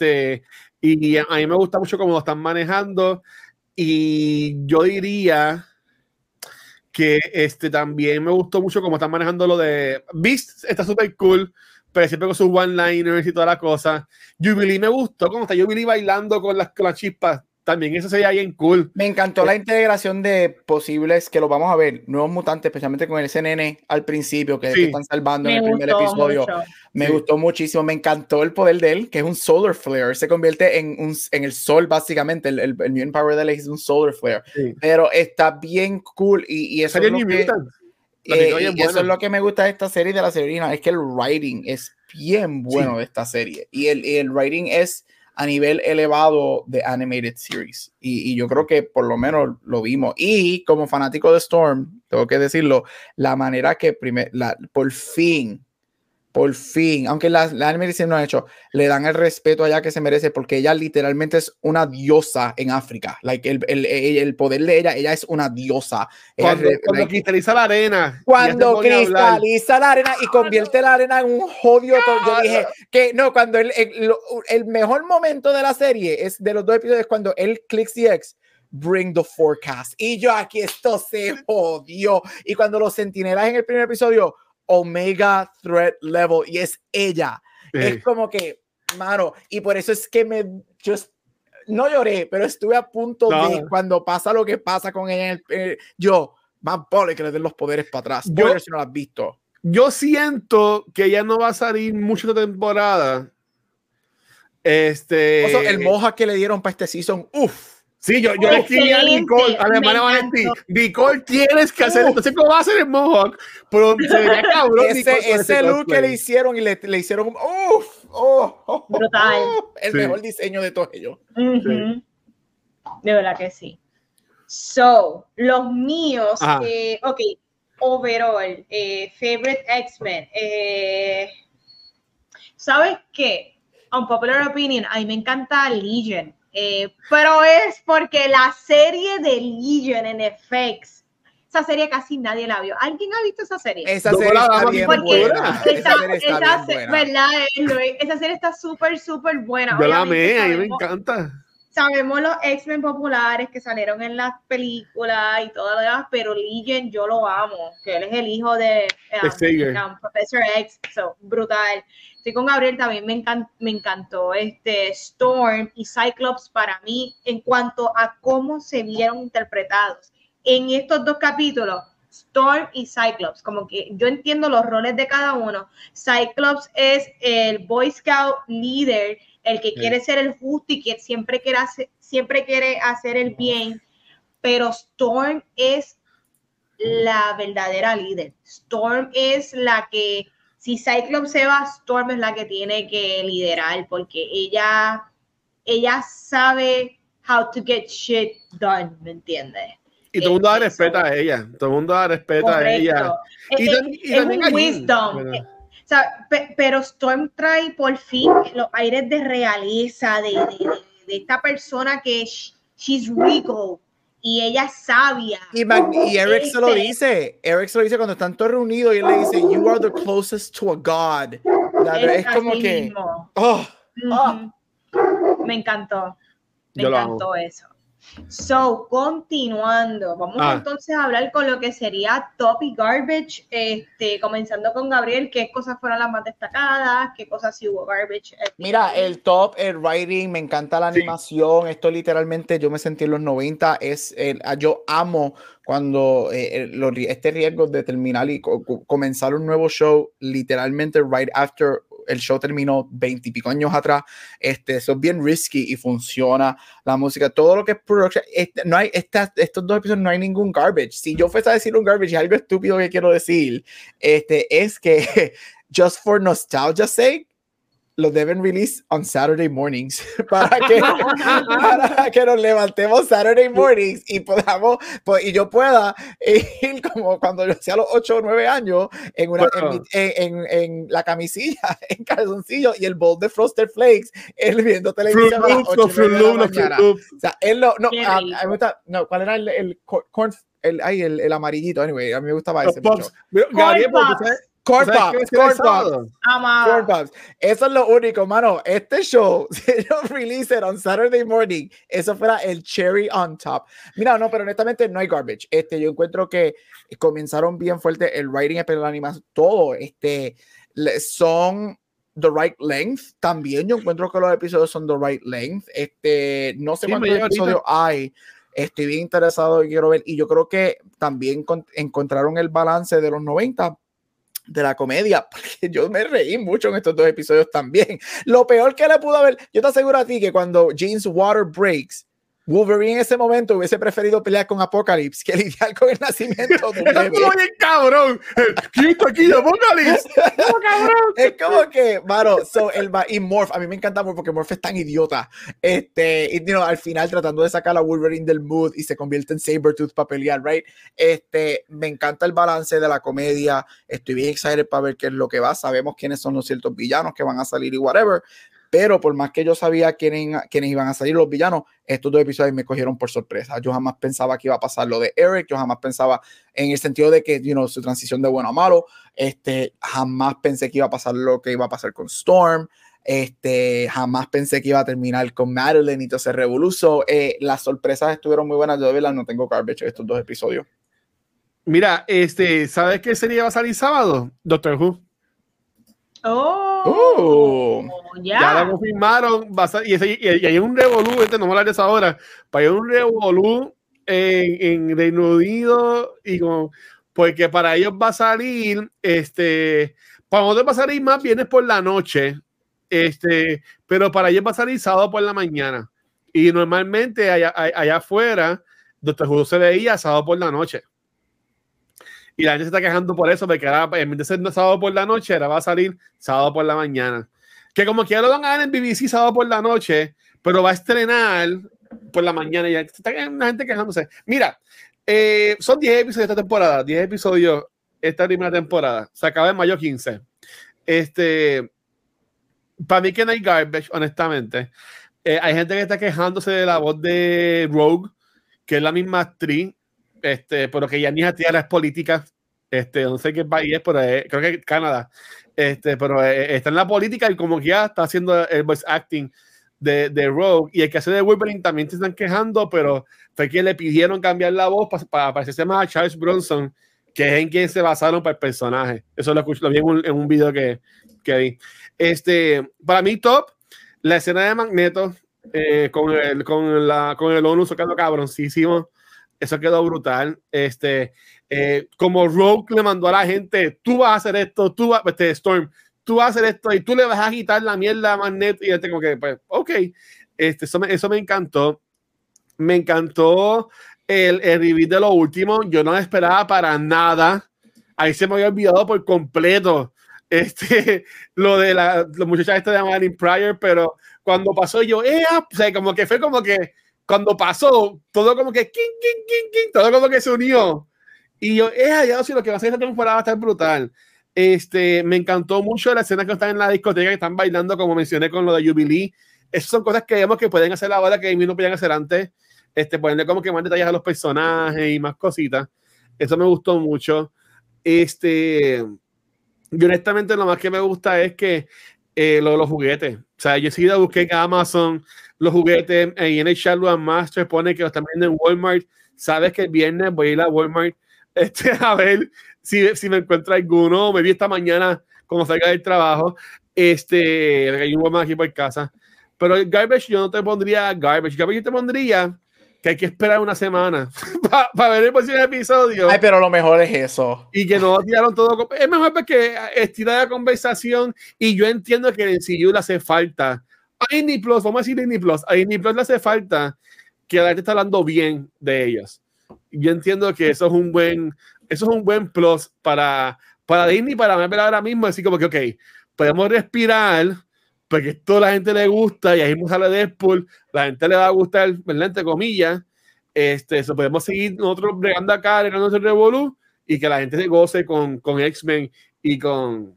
Y a mí me gusta mucho cómo lo están manejando. Y yo diría que también me gustó mucho cómo están manejando lo de Beast, está súper cool, pero siempre con sus one-liners y toda la cosa. Jubilee me gustó, cómo está Jubilee bailando con las chispas, también eso sería bien cool. Me encantó la integración de posibles, que lo vamos a ver, nuevos mutantes, especialmente con el CNN al principio, que están salvando en el primer episodio. Me gustó muchísimo, me encantó el poder de él, que es un solar flare, se convierte en el sol básicamente, el mutant power de él es un solar flare, pero está bien cool y eso es lo que... y eso es lo que me gusta de esta serie de la Severina, es que el writing es bien bueno de esta serie, y el writing es a nivel elevado de animated series, y yo creo que por lo menos lo vimos, y como fanático de Storm, tengo que decirlo, la manera que por fin, aunque la animated series no ha hecho, le dan el respeto allá que se merece, porque ella literalmente es una diosa en África, el poder de ella es una diosa. Cuando cristaliza la arena. Cuando cristaliza la arena y convierte la arena en un jodido. Yo dije que no, cuando el mejor momento de la serie es de los 2 episodios, cuando él clicks the X, bring the forecast. Y yo aquí esto se jodió. Y cuando los centinelas en el primer episodio, Omega Threat Level, y es ella. Es como que, mano, y por eso es que no lloré, pero estuve a punto de cuando pasa lo que pasa con ella. Yo, más vale que le den los poderes para atrás. Si no lo has visto. Yo siento que ella no va a salir mucho esta temporada. El moja que le dieron para este season, sí, yo le escribí a Nicole, a la hermana Vanetti, Nicole, tienes que hacer esto. Entonces, ¿cómo va a hacer el Mohawk? Pero se veía cabrón. Ese look que le hicieron y le hicieron brutal. El mejor diseño de todos ellos. Sí. De verdad que sí. So, los míos, overall, favorite X-Men. ¿Sabes qué? Unpopular opinion, a mí me encanta Legion. Pero es porque la serie de Legion en FX, esa serie casi nadie la vio. ¿Alguien ha visto esa serie? Esa serie está bien buena. ¿Verdad? Esa serie está súper buena. Yo la amé, a mí me encanta. sabemos los X-Men populares que salieron en las películas y todo lo demás, pero Legion yo lo amo, que él es el hijo de Professor X, so, brutal. Estoy con Gabriel, también me encantó Storm y Cyclops para mí en cuanto a cómo se vieron interpretados en estos 2 capítulos. Storm y Cyclops, como que yo entiendo los roles de cada uno. Cyclops es el Boy Scout líder, el que quiere ser el justo y que siempre quiere hacer el bien, pero Storm es la verdadera líder. Storm es la que, si Cyclops se va, Storm es la que tiene que liderar, porque ella sabe how to get shit done, ¿me entiendes? Y todo el mundo la respeta a ella. Todo el mundo la respeta a ella. Es un wisdom. O sea, pero Storm trae por fin los aires de realeza de esta persona que she's regal y ella es sabia. Y Eric se lo dice. Eric se lo dice cuando están todos reunidos y él le dice, you are the closest to a god. Es como que... Me encantó. Me encantó eso. So, continuando, vamos entonces a hablar con lo que sería top y garbage, comenzando con Gabriel, qué cosas fueron las más destacadas, qué cosas sí hubo garbage. Mira, el top, el writing, me encanta la animación, esto literalmente yo me sentí en los 90, yo amo cuando este riesgo de terminar y comenzar un nuevo show, literalmente right after el show terminó 20 y pico años atrás, son bien risky y funciona la música, todo lo que es production, no hay, estos 2 episodios no hay ningún garbage. Si yo fuese a decir un garbage, algo estúpido que quiero decir, es que just for nostalgia's sake, lo deben release on Saturday mornings para que nos levantemos Saturday mornings y podamos, y yo pueda ir como cuando yo hacía los 8 o 9 años en la camisilla, en calzoncillo y el bowl de Frosted Flakes, él viendo televisión a las 8 o 9 de la mañana. O sea, ¿cuál era el corn? El amarillito, anyway, a mí me gustaba ese mucho. Corn Pops. Eso es lo único, mano. Este show, si ellos release it on Saturday morning, eso fuera el cherry on top. Mira, no, pero honestamente no hay garbage. Yo encuentro que comenzaron bien fuerte el writing, pero la animación, todo, son the right length. También yo encuentro que los episodios son the right length. No sé cuántos episodios hay. Estoy bien interesado y quiero ver. Y yo creo que también encontraron el balance de los 90 de la comedia, porque yo me reí mucho en estos 2 episodios también. Lo peor que le pudo haber, yo te aseguro a ti que cuando Jean's water breaks, Wolverine en ese momento hubiese preferido pelear con Apocalypse que lidiar con el nacimiento de un bebé. ¡Oye, cabrón! ¿Quién está aquí, Apocalypse? Es como que, mano, y Morph, a mí me encanta Morph porque Morph es tan idiota. Y al final tratando de sacar a Wolverine del mood y se convierte en Sabretooth para pelear, right? Me encanta el balance de la comedia. Estoy bien excited para ver qué es lo que va. Sabemos quiénes son los ciertos villanos que van a salir y whatever. Pero por más que yo sabía quiénes iban a salir los villanos, estos 2 episodios me cogieron por sorpresa. Yo jamás pensaba que iba a pasar lo de Eric, yo jamás pensaba en el sentido de que, su transición de bueno a malo, jamás pensé que iba a pasar lo que iba a pasar con Storm, jamás pensé que iba a terminar con Madeline y todo ese revoluzo. Las sorpresas estuvieron muy buenas, yo de verdad no tengo garbage en estos 2 episodios. Mira, ¿sabes qué serie va a salir sábado? Doctor Who. Ya la confirmaron, y hay un revolú, no vamos a hablar de eso ahora, pero hay un revolú en Reino Unido porque para ellos va a salir, para nosotros va a salir más viernes por la noche, pero para ellos va a salir sábado por la mañana, y normalmente allá afuera Doctor Who se veía sábado por la noche. Y la gente se está quejando por eso, porque ahora, en vez de ser sábado por la noche, ahora va a salir sábado por la mañana. Que como que ya lo van a dar en BBC sábado por la noche, pero va a estrenar por la mañana. Y ya está la gente quejándose. Mira, son 10 episodios esta temporada, 10 episodios esta primera temporada. Se acaba en mayo 15. Para mí que no hay garbage, honestamente. Hay gente que está quejándose de la voz de Rogue, que es la misma actriz. Pero que ya ni es tierra, es política, no sé qué país es, pero creo que es Canadá, pero está en la política y como que ya está haciendo el voice acting de Rogue, y el que hace de Wolverine también se están quejando, pero fue que le pidieron cambiar la voz para parecerse más a Charles Bronson, que es en quien se basaron para el personaje. Eso lo vi en un video que vi. Para mí top, la escena de Magneto con el ONU sacando cabroncísimo, eso quedó brutal. Como Rogue le mandó a la gente, tú vas a hacer esto, Storm, tú vas a hacer esto y tú le vas a quitar la mierda a Magneto, y como que, pues, ok, eso me encantó. Me encantó el review de lo último. Yo no esperaba para nada. Ahí se me había olvidado por completo lo de la muchacha de Madeline Pryor, pero cuando pasó yo, o sea, como que fue como que cuando pasó, todo como que todo como que se unió. Y yo, ya sí, lo que va a hacer esta temporada va a estar brutal. Me encantó mucho la escena que están en la discoteca, que están bailando, como mencioné con lo de Jubilee. Esas son cosas que vemos que pueden hacer ahora que no podían hacer antes. Ponerle como que más detalles a los personajes y más cositas. Eso me gustó mucho. Y honestamente lo más que me gusta es que los juguetes. O sea, yo sí busqué en Amazon los juguetes y en el Charlotte Master pone que los están viendo en Walmart. Sabes que el viernes voy a ir a Walmart a ver si me encuentro alguno. Me vi esta mañana cuando salga del trabajo. Hay un Walmart aquí por casa. Pero el Garbage yo no te pondría Garbage. Garbage yo te pondría que hay que esperar una semana para ver el próximo episodio. Ay, pero lo mejor es eso. Y que no tiraron todo. Es mejor porque estira la conversación, y yo entiendo que el MCU le hace falta. A Disney Plus, vamos a decir Disney Plus, a Disney Plus le hace falta que la gente está hablando bien de ellos. Yo entiendo que eso es un buen plus para Disney, para ver ahora mismo, así como que, ok, podemos respirar, porque esto a la gente le gusta, y ahí mismo sale Deadpool, la gente le va a gustar, ¿verdad? Entre comillas, eso podemos seguir nosotros bregando acá, bregando ese revolú, y que la gente se goce con X-Men y con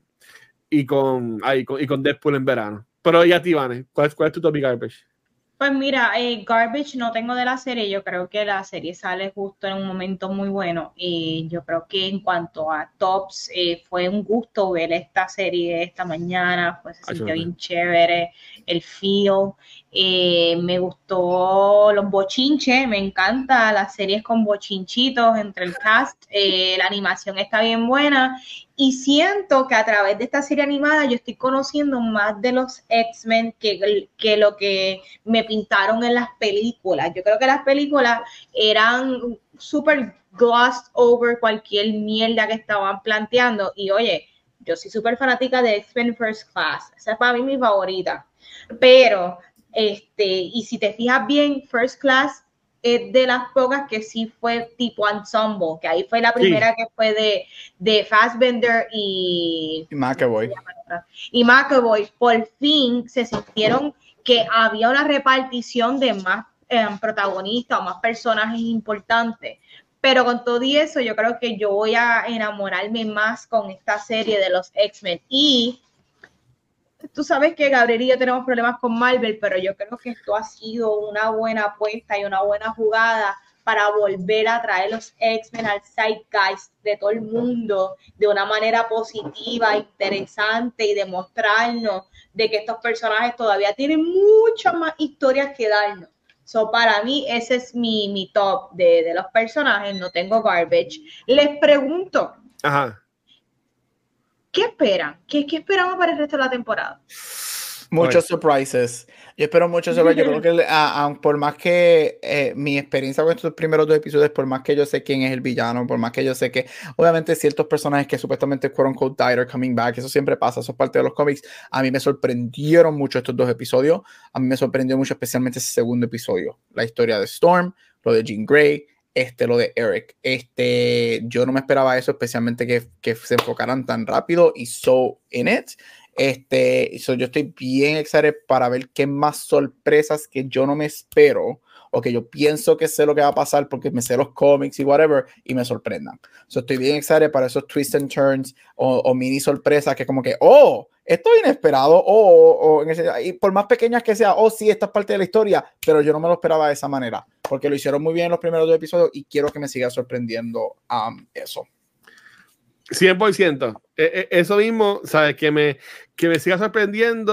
Deadpool en verano. Pero ya, Ivane, ¿cuál es tu topic Garbage? Pues mira, Garbage no tengo de la serie. Yo creo que la serie sale justo en un momento muy bueno. Yo creo que en cuanto a tops, fue un gusto ver esta serie esta mañana. Pues se sintió bien chévere el feel. Me gustó los bochinches. Me encanta las series con bochinchitos entre el cast. La animación está bien buena. Y siento que a través de esta serie animada yo estoy conociendo más de los X-Men que lo que me pintaron en las películas. Yo creo que las películas eran súper glossed over cualquier mierda que estaban planteando. Y oye, yo soy súper fanática de X-Men First Class. Esa es para mí mi favorita. Pero, y si te fijas bien, First Class es de las pocas que sí fue tipo ensemble, que ahí fue la primera que fue de Fassbender y McAvoy. Y McAvoy. Por fin se sintieron que había una repartición de más protagonistas o más personajes importantes. Pero con todo y eso, yo creo que yo voy a enamorarme más con esta serie de los X-Men. Y tú sabes que Gabriel y yo tenemos problemas con Marvel, pero yo creo que esto ha sido una buena apuesta y una buena jugada para volver a traer los X-Men al zeitgeist de todo el mundo de una manera positiva, interesante, y demostrarnos de que estos personajes todavía tienen muchas más historias que darnos. So, para mí, ese es mi top de los personajes. No tengo Garbage. Les pregunto, ajá, ¿qué esperan? ¿Qué esperamos para el resto de la temporada? Muchos surprises. Yo espero muchos surprises. Yo creo que por más que mi experiencia con estos primeros 2 episodios, por más que yo sé quién es el villano, por más que yo sé que obviamente ciertos personajes que supuestamente quote unquote died are coming back, eso siempre pasa, eso es parte de los cómics. A mí me sorprendieron mucho estos 2 episodios. A mí me sorprendió mucho especialmente ese segundo episodio. La historia de Storm, lo de Jean Grey, lo de Eric. Yo no me esperaba eso, especialmente que se enfocaran tan rápido y so in it. Yo estoy bien excited para ver qué más sorpresas que yo no me espero o que yo pienso que sé lo que va a pasar porque me sé los cómics y whatever y me sorprendan. Estoy bien excited para esos twists and turns o mini sorpresas que como que, esto es inesperado y por más pequeñas que sea, sí, esta es parte de la historia, pero yo no me lo esperaba de esa manera porque lo hicieron muy bien en los primeros 2 episodios y quiero que me siga sorprendiendo eso. 100%. Eso mismo, ¿sabes? Que me siga sorprendiendo.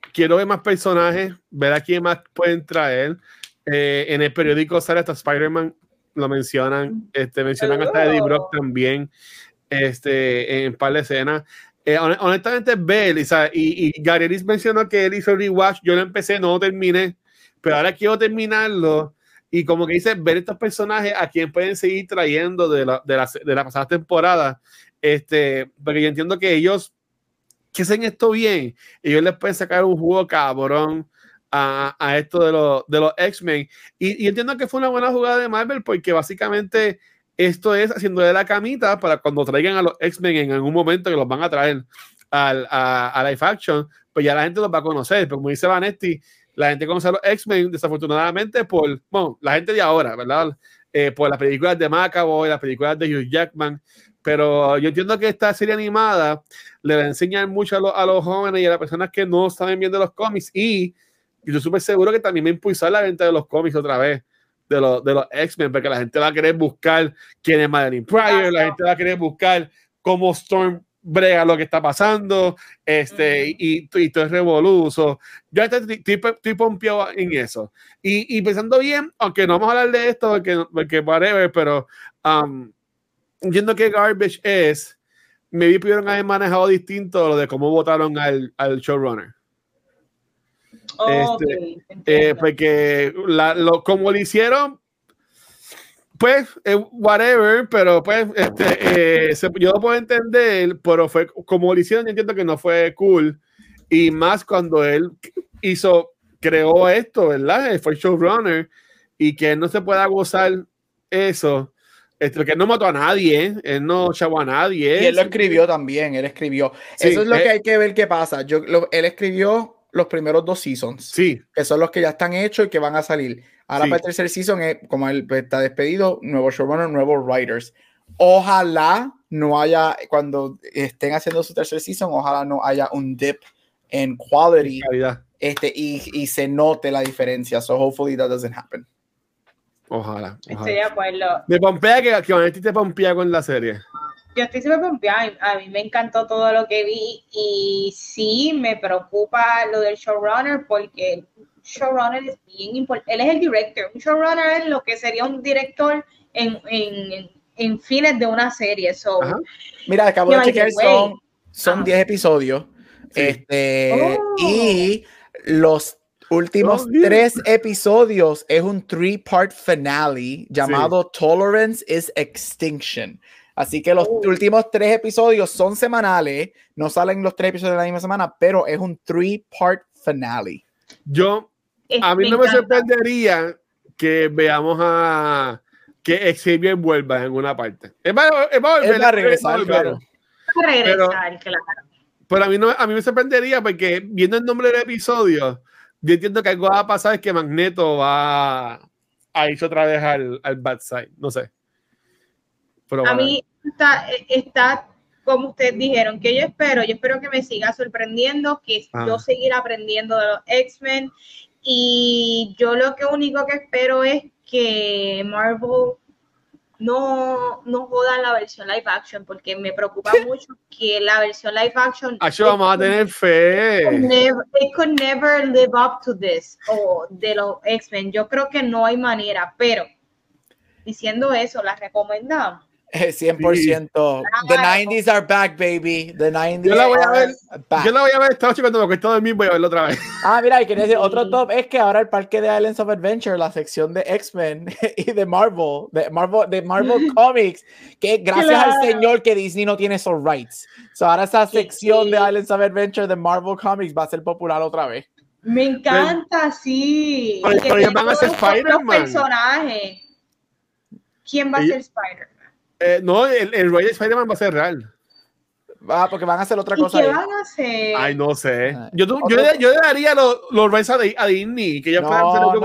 quiero ver más personajes, ver a quién más pueden traer. En el periódico sale hasta Spider-Man, lo mencionan, mencionan hasta Eddie Brock también, en un par de escenas. Honestamente, Bell, y Gareris mencionó que él hizo Rewatch, yo lo empecé, no lo terminé, pero ahora quiero terminarlo. Y como que dice, ver estos personajes a quien pueden seguir trayendo de la pasada temporada. Porque yo entiendo que ellos que hacen esto bien, ellos les pueden sacar un jugo cabrón a esto de los X-Men. Y entiendo que fue una buena jugada de Marvel, porque básicamente esto es haciéndole la camita para cuando traigan a los X-Men en algún momento que los van a traer a live action, pues ya la gente los va a conocer. Pero como dice Vanetti, la gente conoce a los X-Men desafortunadamente la gente de ahora, ¿verdad? Por las películas de McAvoy, las películas de Hugh Jackman. Pero yo entiendo que esta serie animada le va a enseñar mucho a los jóvenes y a las personas que no están viendo los cómics, y yo estoy súper seguro que también va a impulsar la venta de los cómics otra vez, de los X-Men, porque la gente va a querer buscar quién es Madeline Pryor, la gente va a querer buscar cómo Storm brega lo que está pasando, y todo es revoluzo. Yo estoy pompeado en eso. Y pensando bien, aunque no vamos a hablar de esto, porque whatever, pero entiendo que Garbage es, maybe pudieron haber manejado distinto lo de cómo votaron al showrunner. Porque como lo hicieron, pues whatever, pero pues yo lo puedo entender, pero fue como lo hicieron, yo entiendo que no fue cool, y más cuando él creó esto, ¿verdad? Fue showrunner, y que él no se pueda gozar eso. Que él no mató a nadie, él no chavó a nadie. Y él lo escribió también, él escribió. Sí, eso es lo que hay que ver qué pasa. Él escribió los primeros 2 seasons, sí, que son los que ya están hechos y que van a salir. Ahora para el tercer season, como él está despedido, nuevo showrunner, nuevos writers. Ojalá no haya, cuando estén haciendo su tercer season, ojalá no haya un dip en quality y se note la diferencia. So hopefully that doesn't happen. Ojalá. Estoy de acuerdo. Me pompea que Vanetti te pompea con la serie. Yo estoy súper pompeada. A mí me encantó todo lo que vi, y sí me preocupa lo del showrunner, porque el showrunner es bien importante. Él es el director. Un showrunner es lo que sería un director en fines de una serie. So, mira, acabo de chequear, son 10 episodios. Sí. Y los últimos 3 episodios es un 3-part finale llamado Tolerance is Extinction. Así que los últimos 3 episodios son semanales, no salen los 3 episodios de la misma semana, pero es un 3-part finale. A mí no me sorprendería que veamos que Xavier vuelva en alguna parte. Él va a regresar, claro. Pero a mí me sorprendería, porque viendo el nombre del episodio, yo entiendo que algo va a pasar, es que Magneto va a irse otra vez al bad side, no sé. Pero a mí está como ustedes dijeron, que yo espero que me siga sorprendiendo, que yo seguir aprendiendo de los X-Men, y yo lo único que espero es que Marvel no joda la versión live action, porque me preocupa mucho que la versión live action vamos a tener fe. It could never live up to this, de los X-Men. Yo creo que no hay manera, pero diciendo eso, ¿la recomendamos? 100%. The 90s are back, baby. The 90s Yo la voy a ver esta noche cuando me acuesto de dormir, voy a verlo otra vez. Mira, y quería decir, otro top es que ahora el parque de Islands of Adventure, la sección de X-Men y de Marvel Comics, que gracias al señor que Disney no tiene esos rights. So ahora esa sección de Islands of Adventure de Marvel Comics va a ser popular otra vez. Me encanta, sí. Pero ellos van a ser Spider-Man. Los personajes. ¿Quién va a ser Spider-Man? No, el Roy de Spider-Man va a ser real. Porque van a hacer otra cosa. ¿Qué van a hacer? Ay, no sé. Yo le daría los rights a Disney. Que ellos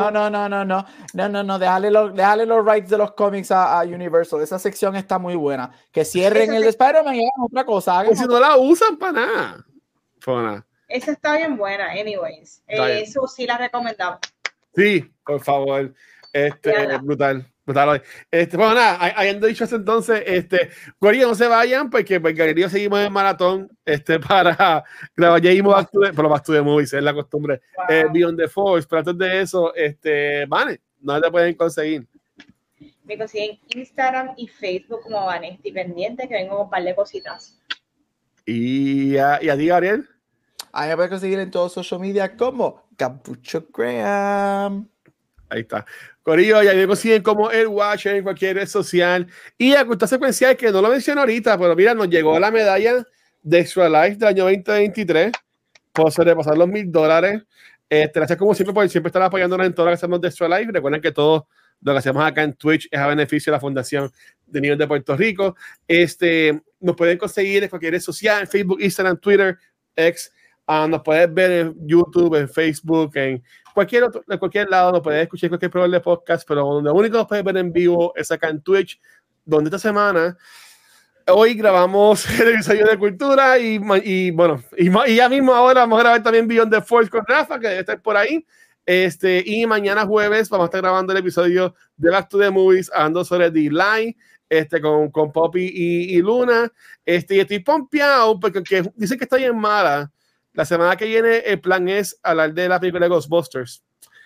no. Déjale los rights de los cómics a Universal. Esa sección está muy buena. Que cierren el de Spider-Man y hagan otra cosa. Si no la usan para nada. Esa está bien buena, anyways. Eso sí la recomendamos. Sí, por favor. Brutal. Bueno, nada, habiendo dicho eso entonces, Corillo, no se vayan porque pues Galerío seguimos en maratón para grabar ya mismo Back to the Movies, es la costumbre. Wow. Beyond the Force, pero antes de eso, Vane, ¿dónde te pueden conseguir? Me consiguen Instagram y Facebook como Vanesti pendiente, que vengo con un par de cositas. ¿Y a ti, Gabriel? A mí me puedes conseguir en todos social media como Capucho Graham. Ahí está. Corillo, ya me consiguen como el Watcher en cualquier red social. Y a Cultura Secuencial, que no lo menciono ahorita, pero mira, nos llegó la medalla de Extra Life del año 2023 por sobrepasar los $1,000. Gracias como siempre por siempre estar apoyándonos en todo lo que hacemos de Extra Life. Recuerden que todo lo que hacemos acá en Twitch es a beneficio de la Fundación de Niños de Puerto Rico. Nos pueden conseguir en cualquier red social, en Facebook, Instagram, Twitter, X. Nos puedes ver en YouTube, en Facebook, en cualquier lado, nos puedes escuchar en cualquier programa de podcast, pero donde único nos puedes ver en vivo es acá en Twitch, donde esta semana, hoy grabamos el episodio de Cultura y ya mismo ahora vamos a grabar también Beyond the Force con Rafa, que debe estar por ahí. Y mañana jueves vamos a estar grabando el episodio de Back to the Movies, hablando sobre The Line, con Poppy y Luna. Y estoy pompeado porque dicen que está bien mala. La semana que viene el plan es hablar de la película de Ghostbusters.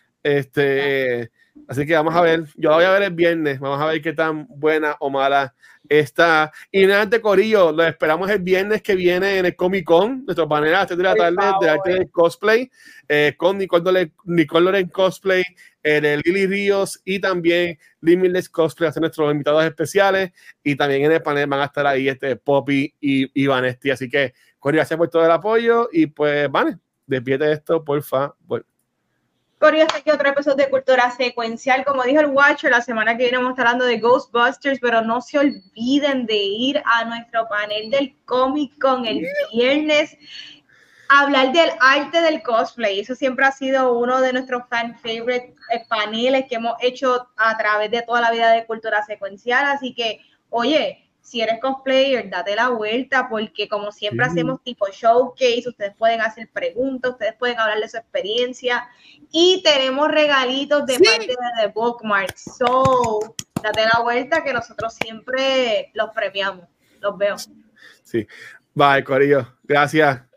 Así que vamos a ver. Yo la voy a ver el viernes. Vamos a ver qué tan buena o mala está. Y nada de Corillo, lo esperamos el viernes que viene en el Comic Con. Nuestro panel a las 3 de la tarde de arte del cosplay. Con Nicole Loren Cosplay, Lili Ríos y también Limitless Cosplay, a ser nuestros invitados especiales. Y también en el panel van a estar ahí Poppy y Vanesti. Así que Corillo, gracias por todo el apoyo y pues, Vane, despídete esto, por favor. Corillo, hasta aquí otro episodio de Cultura Secuencial. Como dijo el Watcher, la semana que viene vamos a estar hablando de Ghostbusters, pero no se olviden de ir a nuestro panel del Comic Con el viernes a hablar del arte del cosplay. Eso siempre ha sido uno de nuestros fan favorite paneles que hemos hecho a través de toda la vida de Cultura Secuencial. Así que, oye, si eres cosplayer, date la vuelta, porque como siempre hacemos tipo showcase, ustedes pueden hacer preguntas, ustedes pueden hablar de su experiencia y tenemos regalitos de parte de The Bookmark. So, date la vuelta que nosotros siempre los premiamos. Los veo. Sí. Bye, Corillo. Gracias.